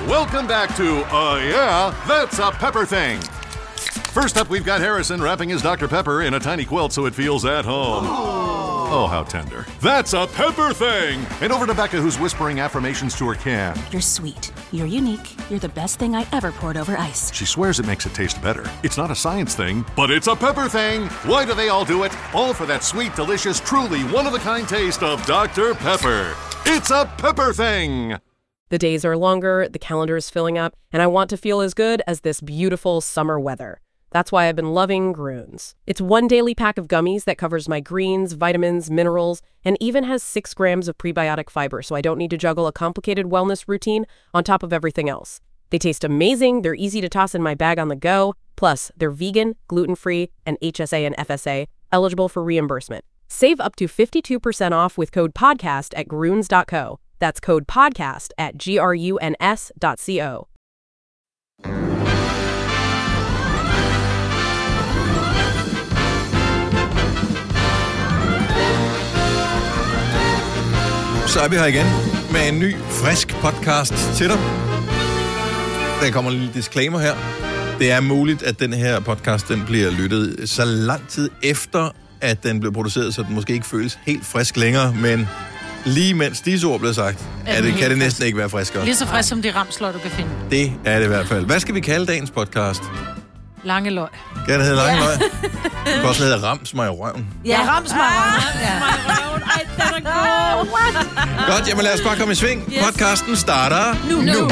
Welcome back to, yeah, that's a pepper thing. First up, we've got Harrison wrapping his Dr. Pepper in a tiny quilt so it feels at home. Oh, how tender. That's a pepper thing! And over to Becca, who's whispering affirmations to her can. You're sweet. You're unique. You're the best thing I ever poured over ice. She swears it makes it taste better. It's not a science thing, but it's a pepper thing! Why do they all do it? All for that sweet, delicious, truly one-of-a-kind taste of Dr. Pepper. It's a pepper thing! The days are longer, the calendar is filling up, and I want to feel as good as this beautiful summer weather. That's why I've been loving Grüns. It's one daily pack of gummies that covers my greens, vitamins, minerals, and even has 6 grams of prebiotic fiber, so I don't need to juggle a complicated wellness routine on top of everything else. They taste amazing, they're easy to toss in my bag on the go, plus they're vegan, gluten-free, and HSA and FSA, eligible for reimbursement. Save up to 52% off with code PODCAST at Grüns.co. That's code PODCAST at GRUNS.co. Så er vi her igen med en ny, frisk podcast til dig. Der kommer en lille disclaimer her. Det er muligt, at den her podcast den bliver lyttet så lang tid efter, at den blev produceret, så den måske ikke føles helt frisk længere, men lige mens disse ord blev sagt, kan det næsten ikke være friskere. Lige så frisk som de ramsløg, du kan finde. Det er det i hvert fald. Hvad skal vi kalde dagens podcast? Lange løg. Kan det hedde Lange Løg? Det kan også hedde Rams mig i røven. Ja, rams mig i røven. Ej, den er god. Godt, jamen lad os bare komme i sving. Yes. Podcasten starter nu.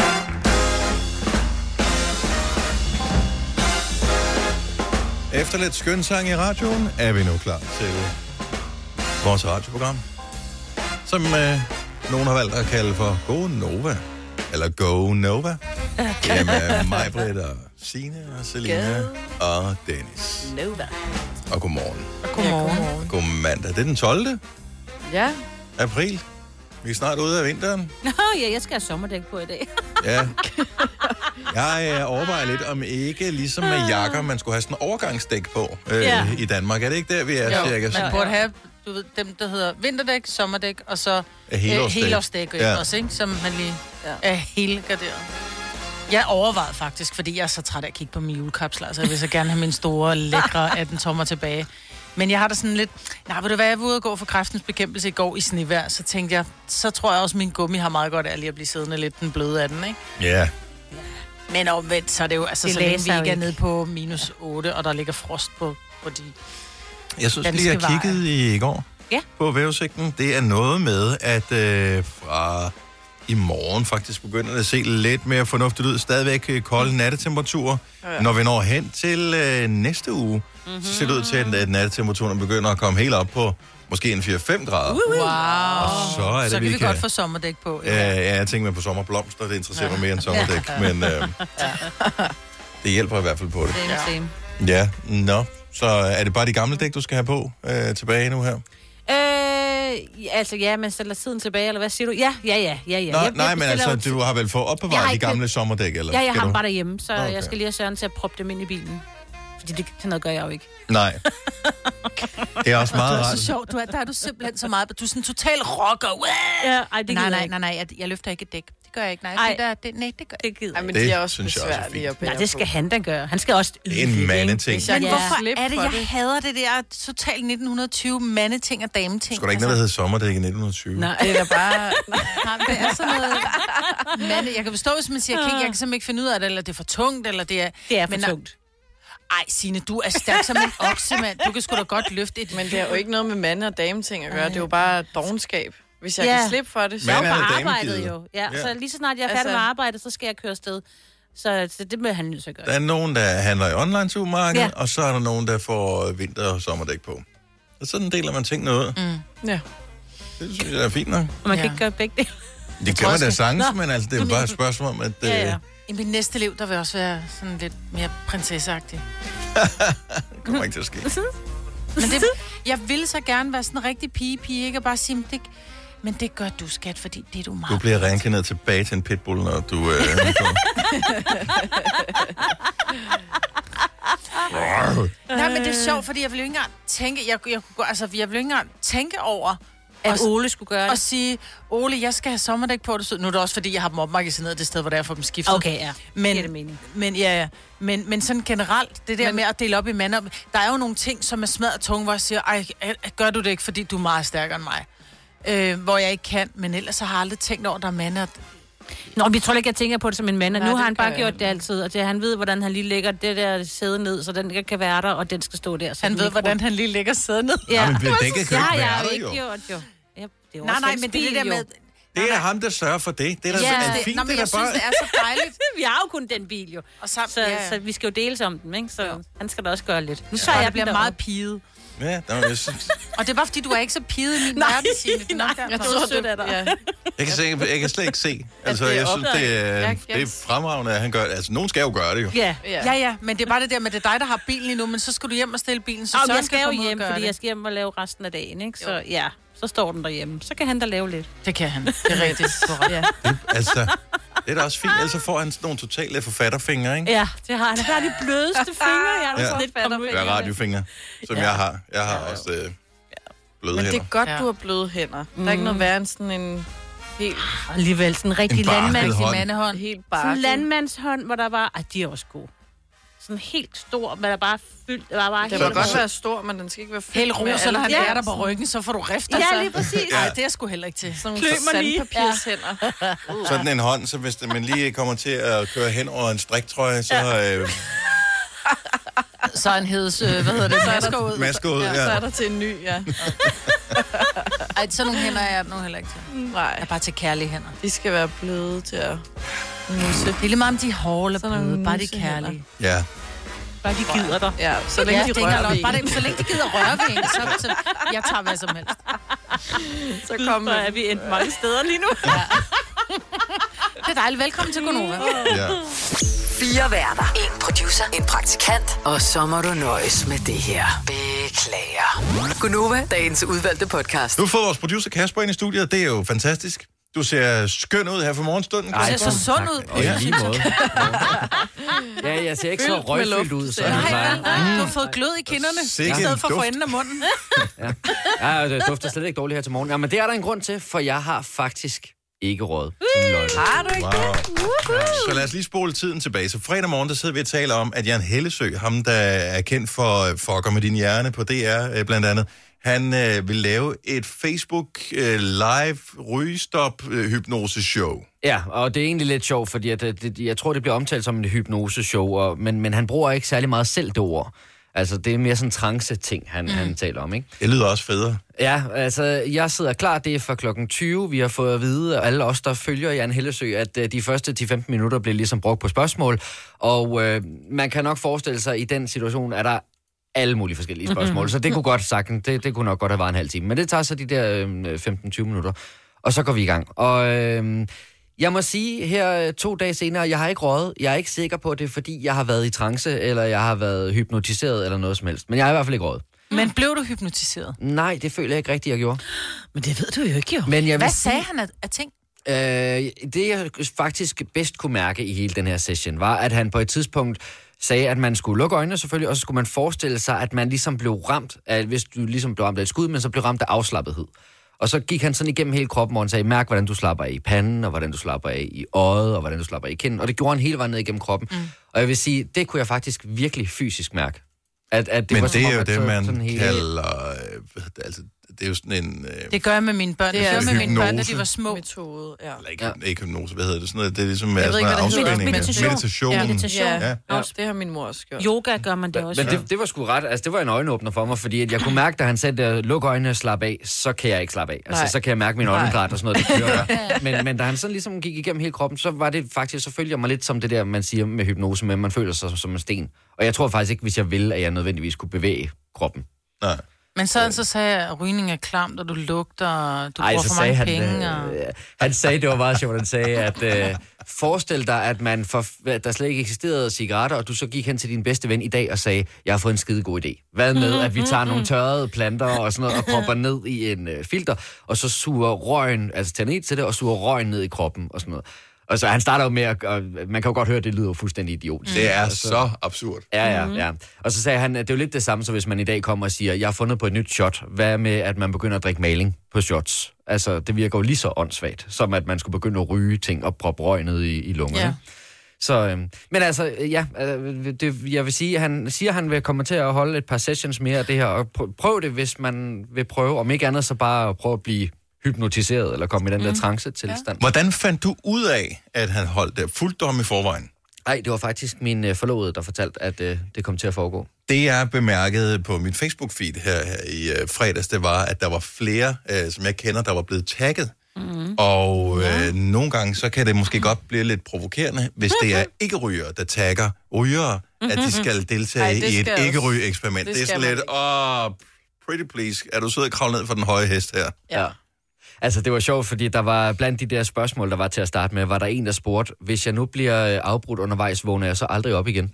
Efter lidt skønsang i radioen, er vi nu klar til vores radioprogram, som nogen har valgt at kalde for Go Nova. Eller Go Nova. Det er med mig, Britt, og Signe, og Selina, og Dennis. Nova. Og godmorgen. Godmorgen. God mandag. Det er den 12. Ja. april. Vi er snart ude af vinteren. Nå ja, jeg skal have sommerdæk på i dag. Ja. Jeg overvejer lidt, om ikke ligesom med jakker, man skulle have sådan en overgangsdæk på i Danmark. Er det ikke der, vi er cirka? Man burde have, du ved, dem, der hedder vinterdæk, sommerdæk, og så helårsdæk også, ikke? Som man lige er helt garderet. Jeg overvejede faktisk, fordi jeg er så træt af at kigge på mine julekapsler, så jeg vil så gerne have min store, lækre 18 tommer tilbage. Men jeg har da sådan lidt, ved du hvad, jeg var ude og gå for kræftens bekæmpelse i går i snevejr, så tænkte jeg, så tror jeg også, at min gummi har meget godt af lige at blive siddende lidt den bløde af den, ikke? Ja. Men omvendt, så er det jo, altså, så længe vi ikke er nede på -8, og der ligger frost på de jeg synes lige, jeg kiggede i går på vejrudsigten. Det er noget med, at fra i morgen faktisk begynder det at se lidt mere fornuftigt ud. Stadigvæk kolde nattetemperaturer. Når vi når hen til næste uge, så ser det ud til, at nattetemperaturen begynder at komme helt op på måske en 4-5 grader. Wow. Og så er det, så kan vi godt få sommerdæk på. Ja, jeg tænker mig på sommerblomster. Det interesserer mig mere end sommerdæk. Men det hjælper i hvert fald på det. Same. Ja, så er det bare de gamle dæk, du skal have på tilbage nu her? Man stiller tiden tilbage, eller hvad siger du? Ja. Nej, men altså, du har vel fået opbevaret de gamle sommerdæk, eller? Ja, jeg har dem bare derhjemme, så jeg skal lige have Søren til at proppe dem ind i bilen. Fordi det noget gør jeg jo ikke. Nej. Det er også meget rart. Det er så sjovt, der er du simpelthen så meget, du er sådan en total rocker. Nej, jeg løfter ikke et dæk. Det gør jeg ikke. Nej, det gør jeg ikke. Men det er også besværligt at bære. Nej, det skal han da gøre. Han skal også... Det er en mandeting. Men hvorfor er det, jeg hader det der total 1920 mandeting og dameting? Skulle der ikke noget, der hedder sommerdæk i 1920? Nej, det er bare... Nej, det er sådan noget... Jeg kan forstå, hvis man siger, jeg kan simpelthen ikke finde ud af det, eller det er for tungt, eller det er... Det er for tungt. Ej, Signe, du er stærk som en okse, mand. Du kan sgu da godt løfte et... Men det er jo ikke noget med mande- og dameting at gøre. Det er jo bare dovenskab. Hvis jeg kan slippe for det, så... Jeg er på arbejdet jo. Ja, så lige så snart jeg er færdig med arbejdet, så skal jeg køre afsted. Så det må han nødt til at gøre. Der er nogen, der handler i online-supermarkedet, og så er der nogen, der får vinter- og sommerdæk på. Og sådan deler man ting noget. Ja. Det synes jeg er fint nok. Og man kan ikke gøre begge dele. Det kan man da sagtens, men altså, det er jo bare et spørgsmål om, at... I mit næste liv, der vil også være sådan lidt mere prinsesseagtig. Det kommer ikke til at ske. Men jeg vil så gerne være sådan en rigtig pige, ikke? Og bare sige, men det gør du, skat, fordi det er du meget... Du bliver reinkarneret tilbage til en pitbull, når du... Nej, men det er sjovt, fordi jeg vil jo ikke engang tænke... Jeg vil jo ikke engang tænke over, At Ole skulle gøre det? Og sige, Ole, jeg skal have sommerdæk på det. Nu er det også, fordi jeg har dem opmagasineret det sted, hvor der er for dem skiftet. Okay, ja. Men, det mening. Men sådan generelt, det der med at dele op i mænd, der er jo nogle ting, som er smadret tunge, hvor jeg siger, ej, gør du det ikke, fordi du er meget stærkere end mig. Hvor jeg ikke kan, men ellers har jeg aldrig tænkt over, der er mænd. Nå, vi tror ikke, jeg tænker på det som en mand. Nu har han bare gjort det altid, og han ved, hvordan han lige lægger det der sæde ned, så den kan være der, og den skal stå der. Så han ved, hvordan han lige lægger sæde ned. Ja, men den kan jeg ikke gjort, jo. Ja, det nej, men det er det der med... Det er ham, der sørger for det. Det er da fint, men jeg synes, det er så dejligt. Vi har jo kun den bil, jo. Og så vi skal jo deles om den, ikke? Så han skal da også gøre lidt. Nu så jeg bliver meget piget. Ja, jeg synes... Og det er bare, fordi du er ikke så piget i min verden, Signe. Nej, jeg tror sødt af dig. Ja. Jeg kan slet ikke se. Altså, jeg synes, det er fremragende, at han gør det. Altså, nogen skal jo gøre det, jo. Ja, men det er bare det der med, det er dig, der har bilen lige nu, men så skal du hjem og stille bilen, så jeg skal jo hjem, fordi jeg skal hjem og lave resten af dagen, ikke? Så ja, så står den derhjemme. Så kan han da lave lidt. Det kan han. Det er rigtigt. Ja. Det er da også fint, ellers får han sådan nogle totale forfatterfingre, ikke? Ja, det har han. Han har de blødeste fingre. Jeg har lidt forfatterfingre. Jeg har radiofingre, som jeg har. Jeg har også bløde hænder. Men det er godt, du har bløde hænder. Der er ikke noget værre end sådan en helt... Alligevel sådan en rigtig mandehånd. Helt bare. Sådan en landmandshånd, hvor der var... Ej, de er også gode. Sådan helt stor, men der bare fyldt... Det må godt være stor, men den skal ikke være fyldt. Helt rosa, når han er der på ryggen, så får du rift. Ja, lige præcis. Nej, det er sgu heller ikke til. Sådan nogle sandpapirshænder. Sådan en hånd, så hvis man lige kommer til at køre hen over en striktrøje, så... Så han hedes, masker ud, ja. Så er der til en ny, ja. Ej, sådan nogle hænder er jeg nu heller ikke til. Nej. Jeg er bare til kærlige hænder. De skal være bløde til at nusse. Det er lige meget om de er hårde eller bløde, bare de kærlige. Ja. Bare de gider dig. Ja, så længe de rører ved en. Så længe de gider røre ved en, så jeg tager hvad som helst. Så er vi endt mange steder lige nu. Ja. Det er dejligt. Velkommen til Gonova. Ja. 4 værter. 1 producer. 1 praktikant. Og så må du nøjes med det her. Beklager. Gonova, dagens udvalgte podcast. Nu får vores producer Kasper ind i studiet. Det er jo fantastisk. Du ser skøn ud her for morgenstunden. Du ser så sund ud. Ja, lige måde. Ja, jeg ser ikke så røgfyldt ud, så du har fået glød i kinderne, i stedet for for enden af munden. Ja, det dufter slet ikke dårligt her til morgen. Ja, men det er der en grund til, for jeg har faktisk ikke råd. Har du ikke det? Så lad os lige spole tiden tilbage. Så fredag morgen, der sidder vi og taler om, at Jan Hellesøe, ham der er kendt for Fucker med din hjerne på DR blandt andet, han vil lave et Facebook live rygestop-hypnose-show. Ja, og det er egentlig lidt sjovt, fordi jeg tror, det bliver omtalt som en hypnose-show, men han bruger ikke særlig meget selv det ord. Altså, det er mere sådan en trance-ting, han taler om, ikke? Det lyder også federe. Ja, altså, jeg sidder klar, det er fra klokken 20. Vi har fået at vide, og alle os, der følger Jan Hellesøe, at de første 10-15 minutter bliver ligesom brugt på spørgsmål. Og man kan nok forestille sig, i den situation, at der alle mulige forskellige spørgsmål. Så det kunne godt sagtens, det kunne nok godt have været en halv time. Men det tager så de der 15-20 minutter, og så går vi i gang. Og jeg må sige her 2 dage senere, jeg har ikke røget. Jeg er ikke sikker på, at det er fordi, jeg har været i trance, eller jeg har været hypnotiseret, eller noget som helst. Men jeg har i hvert fald ikke røget. Men blev du hypnotiseret? Nej, det føler jeg ikke rigtigt, jeg gjorde. Men det ved du jo ikke, jo. Men hvad sagde han af ting? Det, jeg faktisk bedst kunne mærke i hele den her session, var, at han på et tidspunkt sagde, at man skulle lukke øjnene selvfølgelig, og så skulle man forestille sig, at man ligesom blev ramt af, hvis du ligesom blev ramt af et skud, men så blev ramt af afslappethed. Og så gik han sådan igennem hele kroppen, hvor han sagde, mærk, hvordan du slapper af i panden, og hvordan du slapper af i øjet, og hvordan du slapper af i kinden. Og det gjorde han hele vejen ned igennem kroppen. Og jeg vil sige, det kunne jeg faktisk virkelig fysisk mærke. At det men var, det er jo det, man kalder... Altså, det er jo sådan en... Det gør jeg med mine børn. Det gør med mine børn, da de var små. Metode, ja. Eller ikke hypnose, hvad hedder det? Sådan noget, det er ligesom afspænding. Meditation. Ja. Det har min mor også gjort. Yoga gør man det også. Men det var sgu ret... Altså, det var en øjenåbner for mig, fordi at jeg kunne mærke, da han sagde, luk øjnene og slap af, så kan jeg ikke slappe af. Altså, så kan jeg mærke min øjengræd og sådan noget, det kører. Men da han sådan ligesom gik igennem hele kroppen, så var det faktisk... Så følte jeg mig lidt som det der, man siger med hypnose, men man føler sig som en sten. Og jeg tror faktisk ikke, hvis jeg ville, at jeg nødvendigvis kunne bevæge kroppen. Nej. Men så sagde jeg, at rygning er klamt, og du lugter, og du bruger for mange penge. Han sagde, det var meget sjovt, han sagde, at forestil dig, at der slet ikke eksisterede cigaretter, og du så gik hen til din bedste ven i dag og sagde, jeg har fået en skide god idé. Hvad med, at vi tager nogle tørrede planter og sådan noget, og propper ned i en filter, og så suger røgen, altså tænder i til det, og suger røgen ned i kroppen og sådan noget. Og så han starter jo med at man kan jo godt høre, at det lyder fuldstændig idiotisk. Det er så absurd. Ja. Og så sagde han, at det er jo lidt det samme, så hvis man i dag kommer og siger, jeg har fundet på et nyt shot. Hvad med, at man begynder at drikke maling på shots? Altså, det virker jo lige så åndssvagt, som at man skulle begynde at ryge ting og proppe røg ned i lungerne. Ja. Så, men altså, jeg vil sige, han siger, han vil komme til at holde et par sessions mere af det her, og prøv det, hvis man vil prøve, om ikke andet, så bare prøve at blive hypnotiseret, eller komme i den der trance-tilstand. Ja. Hvordan fandt du ud af, at han holdt det? Fulgte du ham i forvejen? Nej, det var faktisk min forlovede, der fortalte, at det kom til at foregå. Det, jeg bemærkede på mit Facebook-feed her i fredags, det var, at der var flere, som jeg kender, der var blevet tagget. Og nogle gange, så kan det måske godt blive lidt provokerende, hvis det er ikke-rygere, der tagger rygere, at de skal deltage i et ikke-ryge-eksperiment. Det er sådan lidt, pretty please, er du sød at kravle ned for den høje hest her? Ja. Altså, det var sjovt, fordi der var blandt de der spørgsmål, der var til at starte med, var der en, der spurgte, hvis jeg nu bliver afbrudt undervejs, vågner jeg så aldrig op igen?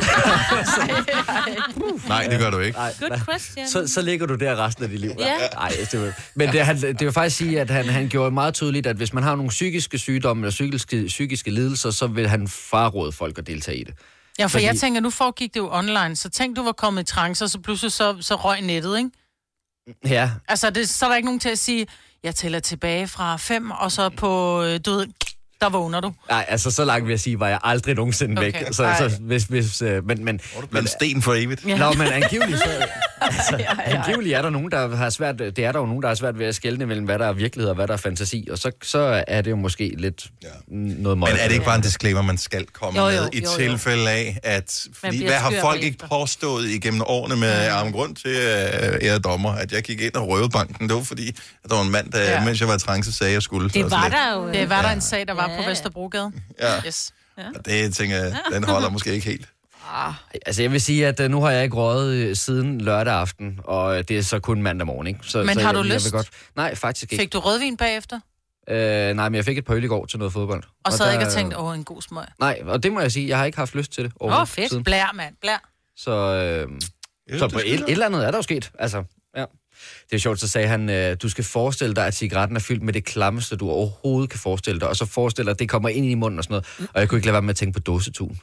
Nej, det gør du ikke. Good question. Så ligger du der resten af dit liv. Ja. Men det vil faktisk sige, at han gjorde meget tydeligt, at hvis man har nogle psykiske sygdomme eller psykiske lidelser, så vil han fraråde folk at deltage i det. Ja, for jeg tænker, nu foregik det jo online, så tænk, du var kommet i trance, og så pludselig så røg nettet, ikke? Ja. Altså, så er der ikke nogen til at sige, jeg tæller tilbage fra 5, og så på død, der vågner du. Nej, altså så langt vil jeg sige, var jeg aldrig nogensinde væk. Så hvis men sten for evigt. Ja. Nå, men angiveligt så... Angiveligt er der nogen, der har svært... Det er der jo nogen, der har svært ved at skelne mellem, hvad der er virkelighed og hvad der er fantasi. Og så er det jo måske lidt noget møg. Men er det ikke bare en disclaimer, man skal komme med i tilfælde af, at... Fordi, hvad har folk ikke påstået igennem årene med grund til ære dommer, at jeg gik ind og røvede banken? Det var fordi, at der var en mand, der, mens jeg var i trance, sagde, jeg skulle. Det var der jo. Det var der en sag, der var på Vesterbrogade. Ja. Yes. Og det tænker jeg, den holder måske ikke helt. Altså jeg vil sige, at nu har jeg ikke røget siden lørdag aften, og det er så kun mandag morgen, ikke? Men har du lyst? Godt... Nej, faktisk ikke. Fik du rødvin bagefter? Nej, men jeg fik et par øl i går til noget fodbold. Og så havde jeg ikke tænkt, en god smøg? Nej, og det må jeg sige, jeg har ikke haft lyst til det. Fedt. Siden. Blær, mand. Blær. Så på et eller andet er der jo sket. Altså, ja. Det er sjovt, så sagde han, du skal forestille dig, at cigaretten er fyldt med det klammeste, du overhovedet kan forestille dig. Og så forestil dig, at det kommer ind i munden og sådan noget. Og jeg kunne ikke lade være med at tænke på dåsetun.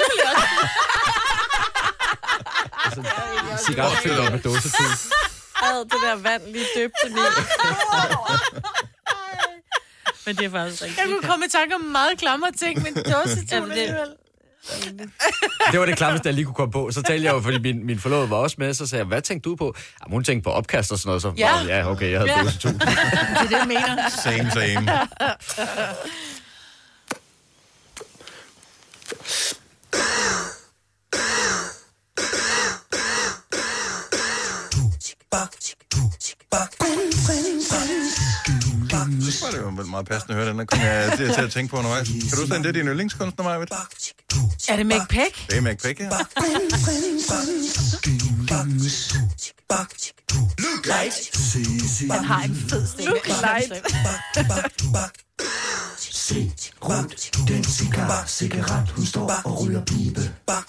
Cigaret fyldt op med dåsetun. Det der vand lige døbt den i. Men det er faktisk rigtig. Jeg kunne komme i tanke om meget klamre ting, men dåsetun alligevel. Det var det klammeste, jeg lige kunne komme på. Så talte jeg jo, fordi min forlovede var også med, så sagde jeg, hvad tænkte du på? Jamen, hun tænkte på opkast og sådan noget. Så okay, jeg havde dåsetun. Det er det, jeg mener. Same. Det var meget passende at høre den, der kom jeg til at tænke på undervejs. Kan du huske, det er din yndlingskunstner, Maja? Er det Meg Peck? Det er Meg Peck, ja. Han har en fed stemme. Look light. Se, rundt, den cigaret, hun står og ryger pibe.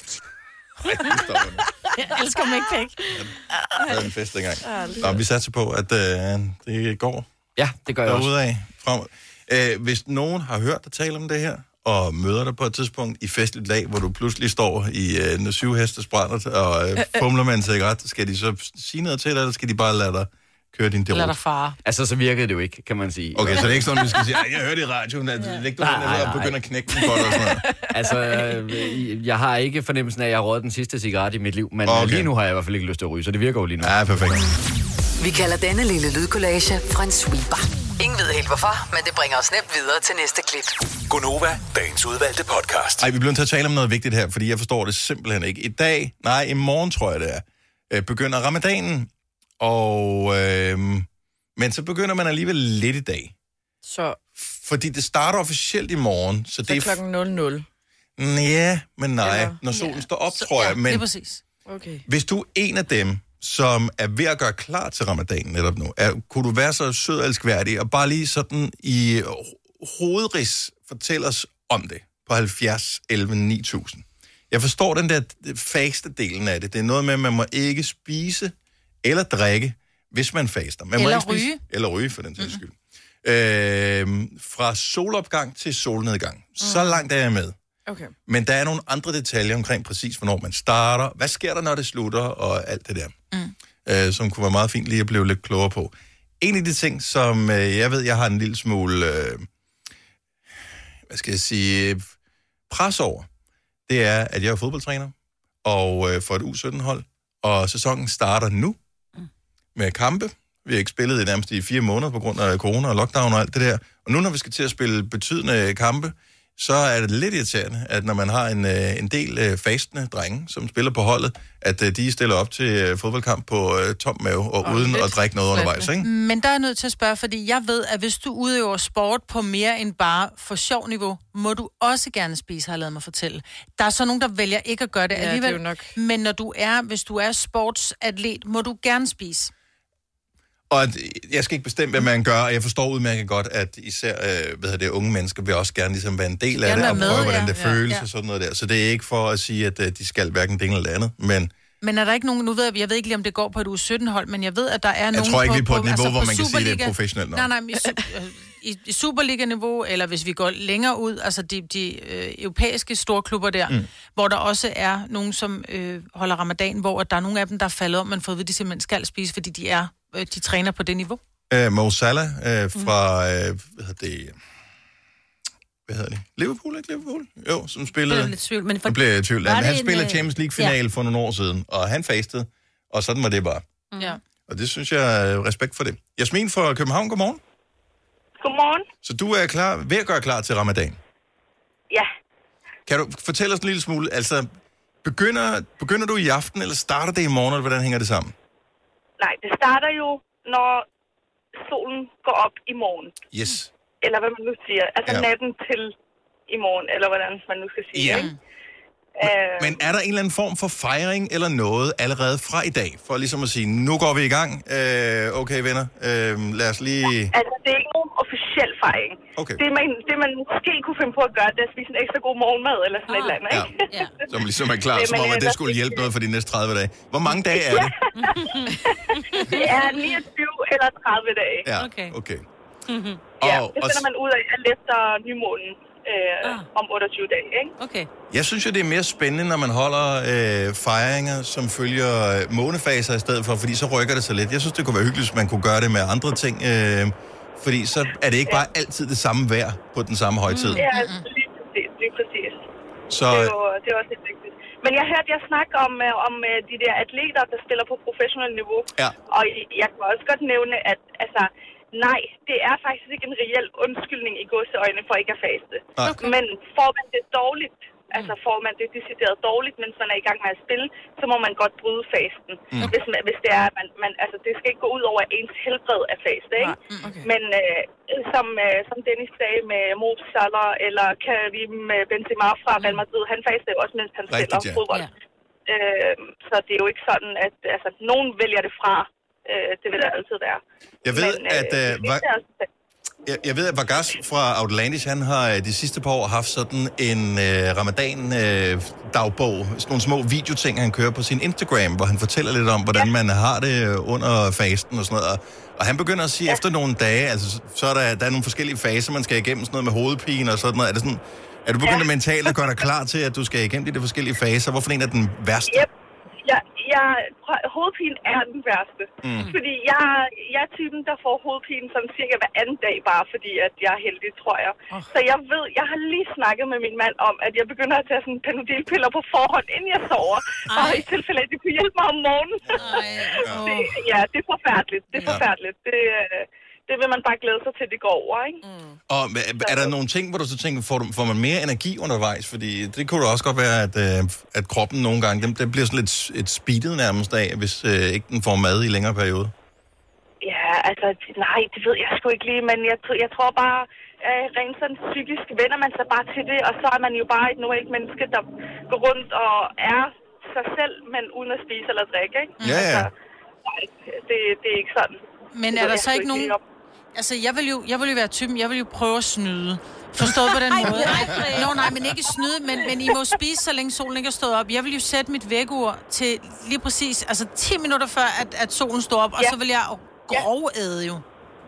Jeg elsker Meg Peck. Det var en fest dengang. Nå, vi satser på, at det går. Ja, det gør jeg også. Fremad. Hvis nogen har hørt dig tale om det her, og møder dig på et tidspunkt i festligt lag, hvor du pludselig står i en 7 hestes brændert og fumler med en cigaret, skal de så sige noget til dig, eller skal de bare lade dig køre din derud? Lad dig fare. Altså, så virkede det jo ikke, kan man sige. Okay, så det er ikke sådan, du skal sige, jeg hørte i radioen, at læg du hen og begynder at knække den for dig og sådan noget. Altså, jeg har ikke fornemmelsen af, at jeg har røget den sidste cigaret i mit liv, men lige nu har jeg i hvert fald ikke lyst til at ryge, så det virker jo lige nu. Ja, perfekt. Vi kalder denne lille lydkollage en sweeper. Ingen ved helt hvorfor, men det bringer os nemt videre til næste klip. Gonova, dagens udvalgte podcast. Ej, vi bliver nødt til at tale om noget vigtigt her, fordi jeg forstår det simpelthen ikke. I morgen tror jeg det er, begynder ramadanen, og men så begynder man alligevel lidt i dag. Så. Fordi det starter officielt i morgen, så det er klokken 00. Ja, men nej. Når solen står op, tror jeg. Men det er præcis. Okay. Hvis du er en af dem, som er ved at gøre klar til ramadanen netop nu, kunne du være så sød og elskværdig, og bare lige sådan i hovedrids fortælle os om det på 70 11 9000. Jeg forstår den der faste delen af det. Det er noget med, at man må ikke spise eller drikke, hvis man faster. Man må eller ikke spise, ryge. Eller ryge, for den sags skyld. Fra solopgang til solnedgang. Så langt er jeg med. Okay. Men der er nogle andre detaljer omkring præcis, hvornår man starter. Hvad sker der, når det slutter, og alt det der. Som kunne være meget fint lige at blive lidt klogere på. En af de ting, som jeg ved, jeg har en lille smule, pres over, det er, at jeg er fodboldtræner, og for et U17-hold, og sæsonen starter nu med kampe. Vi har ikke spillet i nærmest i 4 måneder på grund af corona og lockdown og alt det der. Og nu, når vi skal til at spille betydende kampe, så er det lidt irriterende, at når man har en del fastende drenge, som spiller på holdet, at de stiller op til fodboldkamp på tom mave og uden at drikke noget undervejs, ikke? Men der er nødt til at spørge, fordi jeg ved, at hvis du udøver sport på mere end bare for sjov niveau, må du også gerne spise, har jeg ladet mig fortælle. Der er så nogen, der vælger ikke at gøre det alligevel. Det er jo nok. Men hvis du er sportsatlet, må du gerne spise. Og jeg skal ikke bestemme, hvad man gør, og jeg forstår udmærket godt, at især unge mennesker vil også gerne ligesom være en del af det, og prøve, hvordan det føles og sådan noget der. Så det er ikke for at sige, at de skal hverken det ene eller andet, Men er der ikke nogen, nu ved jeg ved ikke lige, om det går på et U17-hold, men jeg ved, at der er nogen Jeg tror ikke, vi er på et niveau, altså hvor man kan sige, det er professionelt nok. Nej, i Superliga-niveau, eller hvis vi går længere ud, altså de europæiske storklubber der, hvor der også er nogen, som holder ramadan, hvor der er nogle af dem, der er faldet om, man får at vide, at de simpelthen skal spise, fordi de træner på det niveau. Mo Salah fra, hvad hedder det? Liverpool, ikke Liverpool? Jo, som spillede... Nu blev jeg i tvivl. Han spillede Champions League-finale for nogle år siden, og han fastede, og sådan var det bare. Ja. Og det synes jeg er respekt for det. Jasmin fra København, godmorgen. Godmorgen. Så du er ved at gøre klar til ramadan? Ja. Kan du fortælle os en lille smule, altså, begynder du i aften, eller starter det i morgen, eller hvordan hænger det sammen? Nej, det starter jo, når solen går op i morgen. Yes. Eller hvad man nu siger. Altså natten til i morgen, eller hvordan man nu skal sige. Ja. Ikke? Men er der en eller anden form for fejring eller noget allerede fra i dag? For ligesom at sige, nu går vi i gang. Okay, venner, lad os lige... Altså, det er ikke nogen officiel fejring. Okay. Det, man måske kunne finde på at gøre, det er at spise en ekstra god morgenmad, eller sådan et eller andet, ikke? Ja. Som ligesom er klar, som om at det skulle hjælpe noget for de næste 30 dage. Hvor mange dage er det? Det er 29 eller 30 dage. Ja, okay. Ja, det finder man ud af alt efter nymånen om 28 dage, ikke? Okay. Jeg synes jo, det er mere spændende, når man holder fejringer, som følger månefaser i stedet for, fordi så rykker det sig lidt. Jeg synes, det kunne være hyggeligt, hvis man kunne gøre det med andre ting, fordi så er det ikke bare altid det samme vejr på den samme højtid. Ja, lige præcis. Så... Det er også helt vigtigt. Men jeg hørte jer snakke om de der atleter, der spiller på professionelt niveau. Ja. Og jeg kan også godt nævne, at altså, nej, det er faktisk ikke en reel undskyldning i gåseøjne for ikke at faste. Okay. Men får man det dårligt, altså får man det decideret dårligt, mens man er i gang med at spille, så må man godt bryde fasten. Hvis det er, man altså det skal ikke gå ud over ens helbred af faste, ikke? Okay. Men som Dennis sagde med Mo Salah eller Karim Benzema fra Real Madrid, han faster jo også, mens han spiller fodbold. Så det er jo ikke sådan, at altså, nogen vælger det fra. Det vil der altid være. Jeg ved, at Vargas fra Outlandish, han har de sidste par år haft sådan en ramadan-dagbog, sådan nogle små videoting, han kører på sin Instagram, hvor han fortæller lidt om, hvordan man har det under fasten og sådan noget. Og han begynder at sige, efter nogle dage, altså så er der er nogle forskellige faser, man skal igennem, sådan noget med hovedpine og sådan noget. Er det sådan, er du begyndt mentalt at gøre dig klar til, at du skal igennem de forskellige faser? Hvorfor en er den værste? Yep. Hovedpine er den værste. Fordi jeg er typen, der får hovedpine sådan cirka hver anden dag, bare fordi at jeg er heldig, tror jeg. Så jeg har lige snakket med min mand om, at jeg begynder at tage sådan Panodil-piller på forhånd, inden jeg sover. Og i tilfælde, at de kunne hjælpe mig om morgenen. Det er forfærdeligt. Det er forfærdeligt. Det vil man bare glæde sig til, det går over, ikke? Og er der nogle ting, hvor du så tænker, får man mere energi undervejs? Fordi det kunne da også godt være, at kroppen nogle gange, den bliver sådan lidt et speedet nærmest af, hvis ikke den får mad i længere periode. Ja, altså, nej, det ved jeg sgu ikke lige, men jeg tror bare, rent sådan psykisk vender man sig bare til det, og så er man jo bare et normalt menneske, der går rundt og er sig selv, men uden at spise eller drikke, ikke? Ja. Altså, nej, det er ikke sådan. Men er der så ikke nogen... Altså, jeg vil jo være typen, jeg vil jo prøve at snyde. Forstået på den måde? Nej, men ikke snyde, men I må spise, så længe solen ikke er stået op. Jeg vil jo sætte mit vækkeur til lige præcis, altså 10 minutter før, at solen står op, og så vil jeg grovæde jo.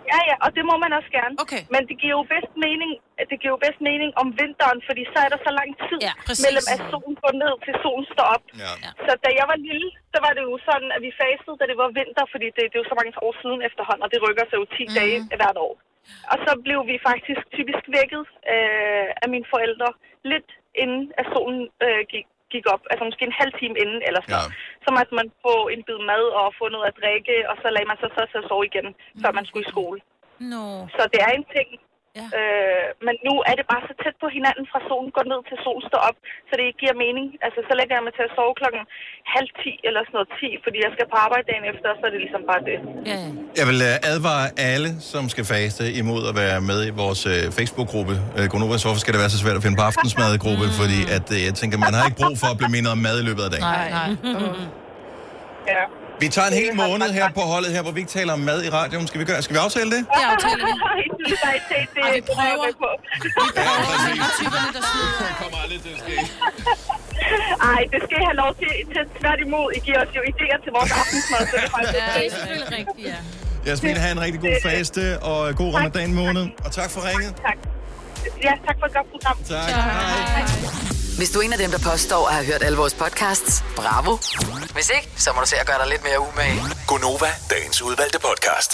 Ja, og det må man også gerne. Okay. Men det giver jo bedst mening om vinteren, fordi så er der så lang tid mellem at solen går ned til solen står op. Ja. Så da jeg var lille, så var det jo sådan, at vi fastede, da det var vinter, fordi det er jo så mange år siden efterhånden, og det rykker sig jo 10 dage hvert år. Og så blev vi faktisk typisk vækket af mine forældre lidt inden at solen gik op, altså måske en halv time inden eller sådan. Så måtte man få en bid mad og få noget at drikke, og så lagde man sig så til at sove igen, før man skulle i skole. Så det er en ting. Ja. Men nu er det bare så tæt på hinanden, fra solen går ned til solen står op, så det ikke giver mening. Altså, så lægger jeg mig til at sove 9:30 eller sådan noget 10, fordi jeg skal på arbejde dagen efter, så er det ligesom bare det. Ja. Jeg vil advare alle, som skal faste, imod at være med i vores Facebook-gruppe. Gonova, hvorfor skal det være så svært at finde på aftensmadgruppe? Fordi at, jeg tænker, man har ikke brug for at blive mindre om mad i løbet af dagen. Nej. Ja. Vi tager en hel måned her på holdet her, hvor vi ikke taler om mad i radioen. Skal vi aftale det? Ja, aftaler vi. Vi prøver. Typerne, der snyder. Det kommer aldrig til at ske. Ej, det skal I have lov til tværtimod. I giver os jo idéer til vores aftensmad, så det er faktisk det er selvfølgelig rigtigt, ja. Jasmin, have en rigtig god faste og god ramadan-måned. Og tak for ringet. Tak. Ja, tak for et godt program. Tak. Hej. Hvis du er en af dem, der påstår at have hørt alle vores podcasts, bravo. Hvis ikke, så må du se at gøre dig lidt mere umage. Gonova, dagens udvalgte podcast.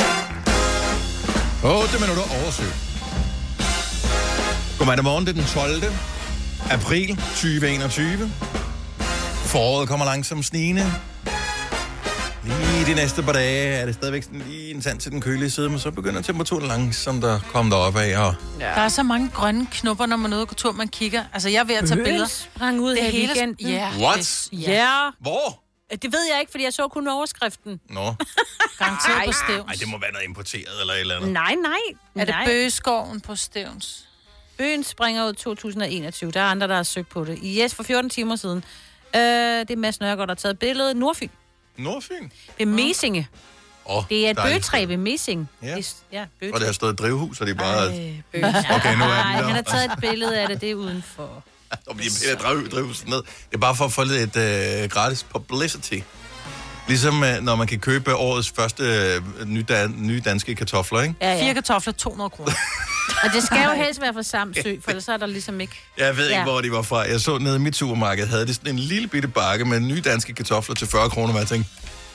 8 minutter over 7. Godmorgen, morgen. Det er den 12. april 2021. Foråret kommer langsomt snigende. Lige de næste par dage er det stadigvæk lige en tand til den kølige side, men så begynder temperaturen langsomt at komme derop af. Og der er så mange grønne knopper, når man er ude på tur, man kigger. Altså, jeg er ved at tage billeder. Sprang ud af weekenden. What? Ja. Hvor? Det ved jeg ikke, fordi jeg så kun overskriften. Nå. Garanteret på Stevns. Nej, det må være noget importeret eller et eller andet. Nej. Er det Bøgeskoven på Stevns? Bøgen springer ud 2021. Der er andre, der har søgt på det. Yes, for 14 timer siden. Det er Mads Nørgaard, der har taget billedet. Nordfyn. Nordfyn? Det er Mesinge. Det er et bøgetræ ved Mesing. Ja. Bøgetræ. Og det har stået et drivhus, og det er bare... Okay, nu er den han har taget et billede af det, det er udenfor. Og de piller drivhuset ned. Det er bare for at få lidt gratis publicity. Ligesom når man kan købe årets første nye danske kartofler, ikke? Ja. 4 kartofler, 200 kroner. Og det skal jo helst være fra Samsø, for ellers er der ligesom ikke... Jeg ved ikke, hvor de var fra. Jeg så nede i mit supermarked, havde de sådan en lille bitte bakke med nye danske kartofler til 40 kroner, og jeg tænkte,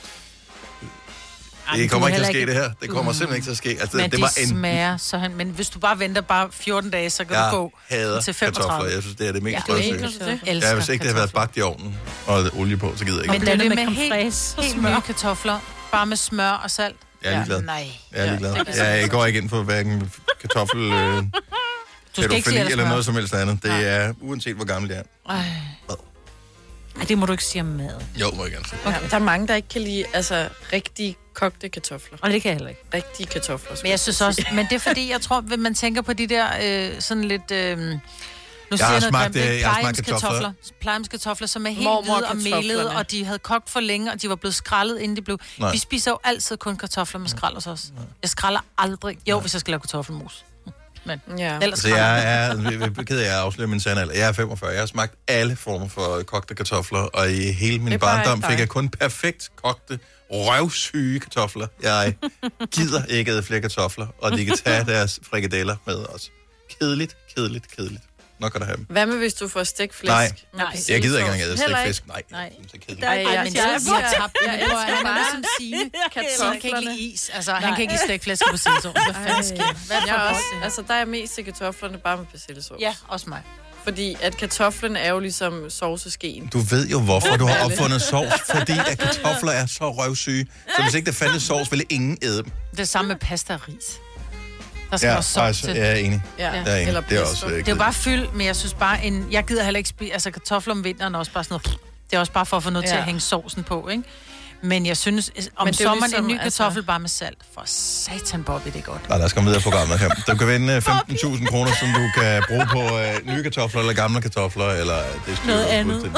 det kommer ikke til at ske, det her. Det kommer simpelthen ikke til at ske. Altså, men det var smager, så men hvis du bare venter bare 14 dage, så kan du gå til 35. Kartofler. Jeg synes, det er det mest rødsøge. Ja, hvis ikke det havde været bagt i ovnen og olie på, så gider jeg ikke. Men det med helt nye kartofler, bare med smør og salt. Jeg er ligeglad. Nej. Jeg er ligeglad. Jeg går ikke ind for hverken kartoffel, pædofili eller noget som helst andet. Det er uanset hvor gammel det er. Ej, det må du ikke sige om mad. Jo, må jeg gerne sige. Okay. Der er mange, der ikke kan lide rigtige kogte kartofler. Og det kan jeg heller ikke. Rigtige kartofler. Men jeg synes også, men det er fordi, jeg tror, man tænker på de der sådan lidt... Nu jeg har smagt kartofler. Plejehjemskartofler, som er helt hvide og melede, og de havde kogt for længe, og de var blevet skrællet, inden de blev... Nej. Vi spiser jo altid kun kartofler med skrald hos os. Jeg skræller aldrig. Jo, hvis jeg skal lave kartoffelmos. Men ellers jeg er ked af at afsløre min sande alder. Jeg er 45. Jeg har smagt alle former for kogte kartofler, og i hele min barndom fik jeg kun perfekt kogte, røvsyge kartofler. Jeg gider ikke æde flere kartofler, og de kan tage deres frikadeller med os. Kedeligt. Nok kan der have dem. Hvad med, hvis du får stegt flæsk? Nej. Jeg gider ikke engang æde stegt flæsk. Nej. Men jeg er som Signe. Han kan ikke lide is. Altså, han kan ikke lide stegt flæsk på persillesovs. Hvad fanden sker? Altså, der er mest til kartoflerne bare med persillesovs. Ja, også mig. Fordi at kartoflen er jo ligesom sovseskeen. Du ved jo, hvorfor du har opfundet sovs. Fordi at kartofler er så røvsyge. Så hvis ikke der fandtes sovs, ville ingen æde dem. Det er samme med pasta og ris. Der skal også sovs til. Jeg er enig. Ja. Det er også det er jo bare fyld, men jeg synes bare, jeg gider heller ikke spise, altså kartofler om vinteren er også bare sådan noget, det er også bare for at få noget til at hænge sovsen på, ikke? Men jeg synes, om sommeren ligesom, en ny kartoffel bare med salt. For satan, Bobby, det er godt. Lad os komme videre på programmet her. Du kan vinde 15.000 kroner, som du kan bruge på nye kartofler, eller gamle kartofler, eller det er noget andet.